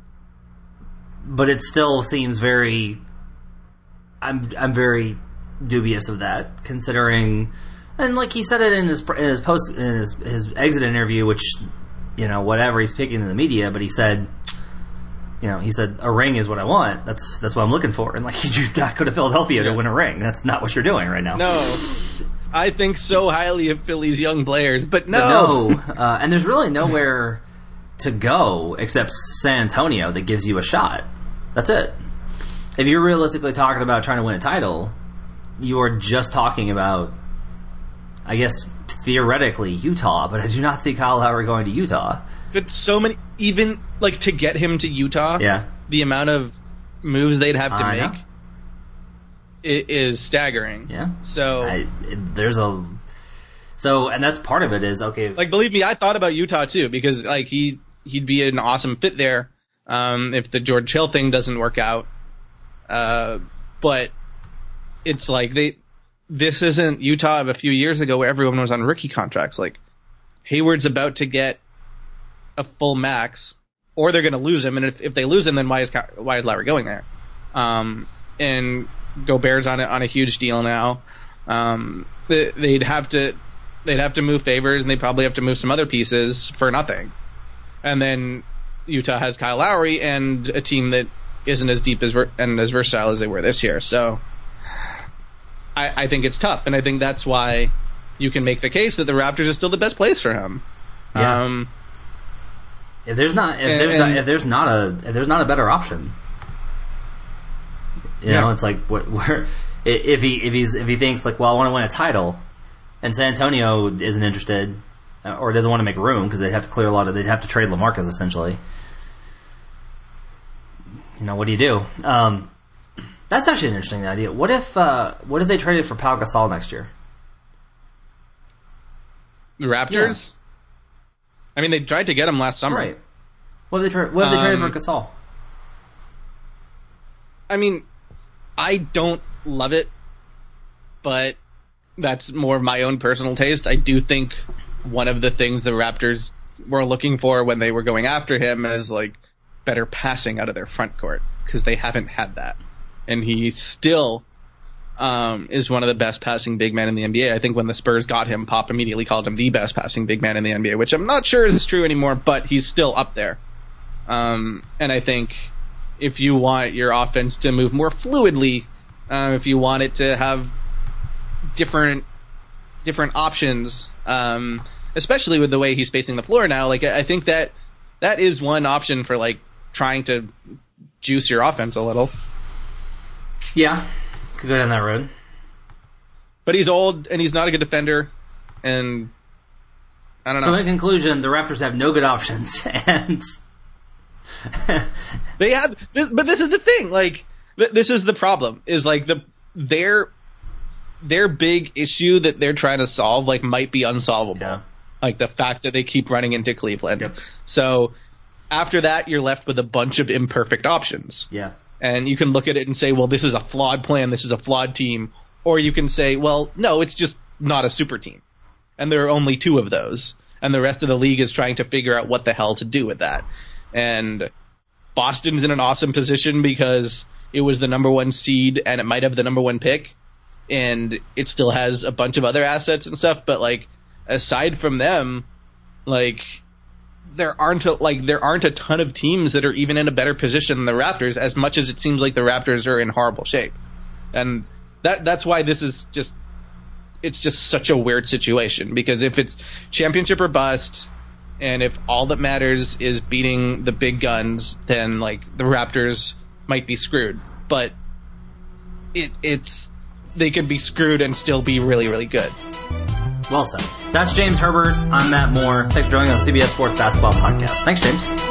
but it still seems very. I'm I'm very dubious of that, considering. And like he said it in his in his post in his his exit interview, which you know whatever he's picking in the media, but he said, you know, he said a ring is what I want. That's that's what I'm looking for. And like you do not go to Philadelphia yeah. to win a ring. That's not what you're doing right now. No, I think so highly of Philly's young players, but no, but no. Uh, and there's really nowhere to go except San Antonio that gives you a shot. That's it. If you're realistically talking about trying to win a title, you are just talking about. I guess theoretically Utah, but I do not see Kyle Lowry going to Utah. But so many, even like to get him to Utah, yeah. the amount of moves they'd have to I make know. It is staggering. Yeah. So I, it, there's a so, and that's part of it is okay. Like, believe me, I thought about Utah too because like he he'd be an awesome fit there um, if the George Hill thing doesn't work out. Uh, but it's like they. this isn't Utah of a few years ago where everyone was on rookie contracts. Like, Hayward's about to get a full max, or they're going to lose him, and if, if they lose him, then why is why is Lowry going there? Um, and Gobert's on a, on a huge deal now. Um, they, they'd have to they'd have to move Favors, and they probably have to move some other pieces for nothing. And then Utah has Kyle Lowry and a team that isn't as deep as and as versatile as they were this year. So I, I think it's tough, and I think that's why you can make the case that the Raptors is still the best place for him. Yeah. Um, if there's not if and, there's and, not if there's not a if there's not a better option, you yeah. know, it's like what where if he if he's if he thinks like, well, I want to win a title, and San Antonio isn't interested or doesn't want to make room because they have to clear a lot of they'd have to trade LaMarcus essentially. You know, what do you do? Um, that's actually an interesting idea. What if uh, what if they traded for Pau Gasol next year? The Raptors? Yeah. I mean, they tried to get him last summer. Right. What if they, tra- what if they traded um, for Gasol? I mean, I don't love it, but that's more of my own personal taste. I do think one of the things the Raptors were looking for when they were going after him is, like, better passing out of their front court, because they haven't had that. And he still um, is one of the best passing big men in the N B A. I think when the Spurs got him, Pop immediately called him the best passing big man in the N B A, which I'm not sure is true anymore, but he's still up there. Um, and I think if you want your offense to move more fluidly, uh, if you want it to have different different options, um, especially with the way he's spacing the floor now, like I think that that is one option for like trying to juice your offense a little. Yeah, could go down that road. But he's old and he's not a good defender, and I don't know. So in conclusion, the Raptors have no good options, and they have. This, but this is the thing. Like, th- this is the problem. Is like the their their big issue that they're trying to solve like might be unsolvable. Yeah. Like the fact that they keep running into Cleveland. Yep. So after that, you're left with a bunch of imperfect options. Yeah. And you can look at it and say, well, this is a flawed plan, this is a flawed team. Or you can say, well, no, it's just not a super team. And there are only two of those. And the rest of the league is trying to figure out what the hell to do with that. And Boston's in an awesome position because it was the number one seed and it might have the number one pick. And it still has a bunch of other assets and stuff. But, like, aside from them, like, there aren't a, like there aren't a ton of teams that are even in a better position than the Raptors, as much as it seems like the Raptors are in horrible shape. And that that's why this is just it's just such a weird situation, because if it's championship or bust, and if all that matters is beating the big guns, then like the Raptors might be screwed. But it it's they could be screwed and still be really, really good. Well said. That's James Herbert. I'm Matt Moore. Thanks for joining us on the C B S Sports Basketball Podcast. Thanks, James.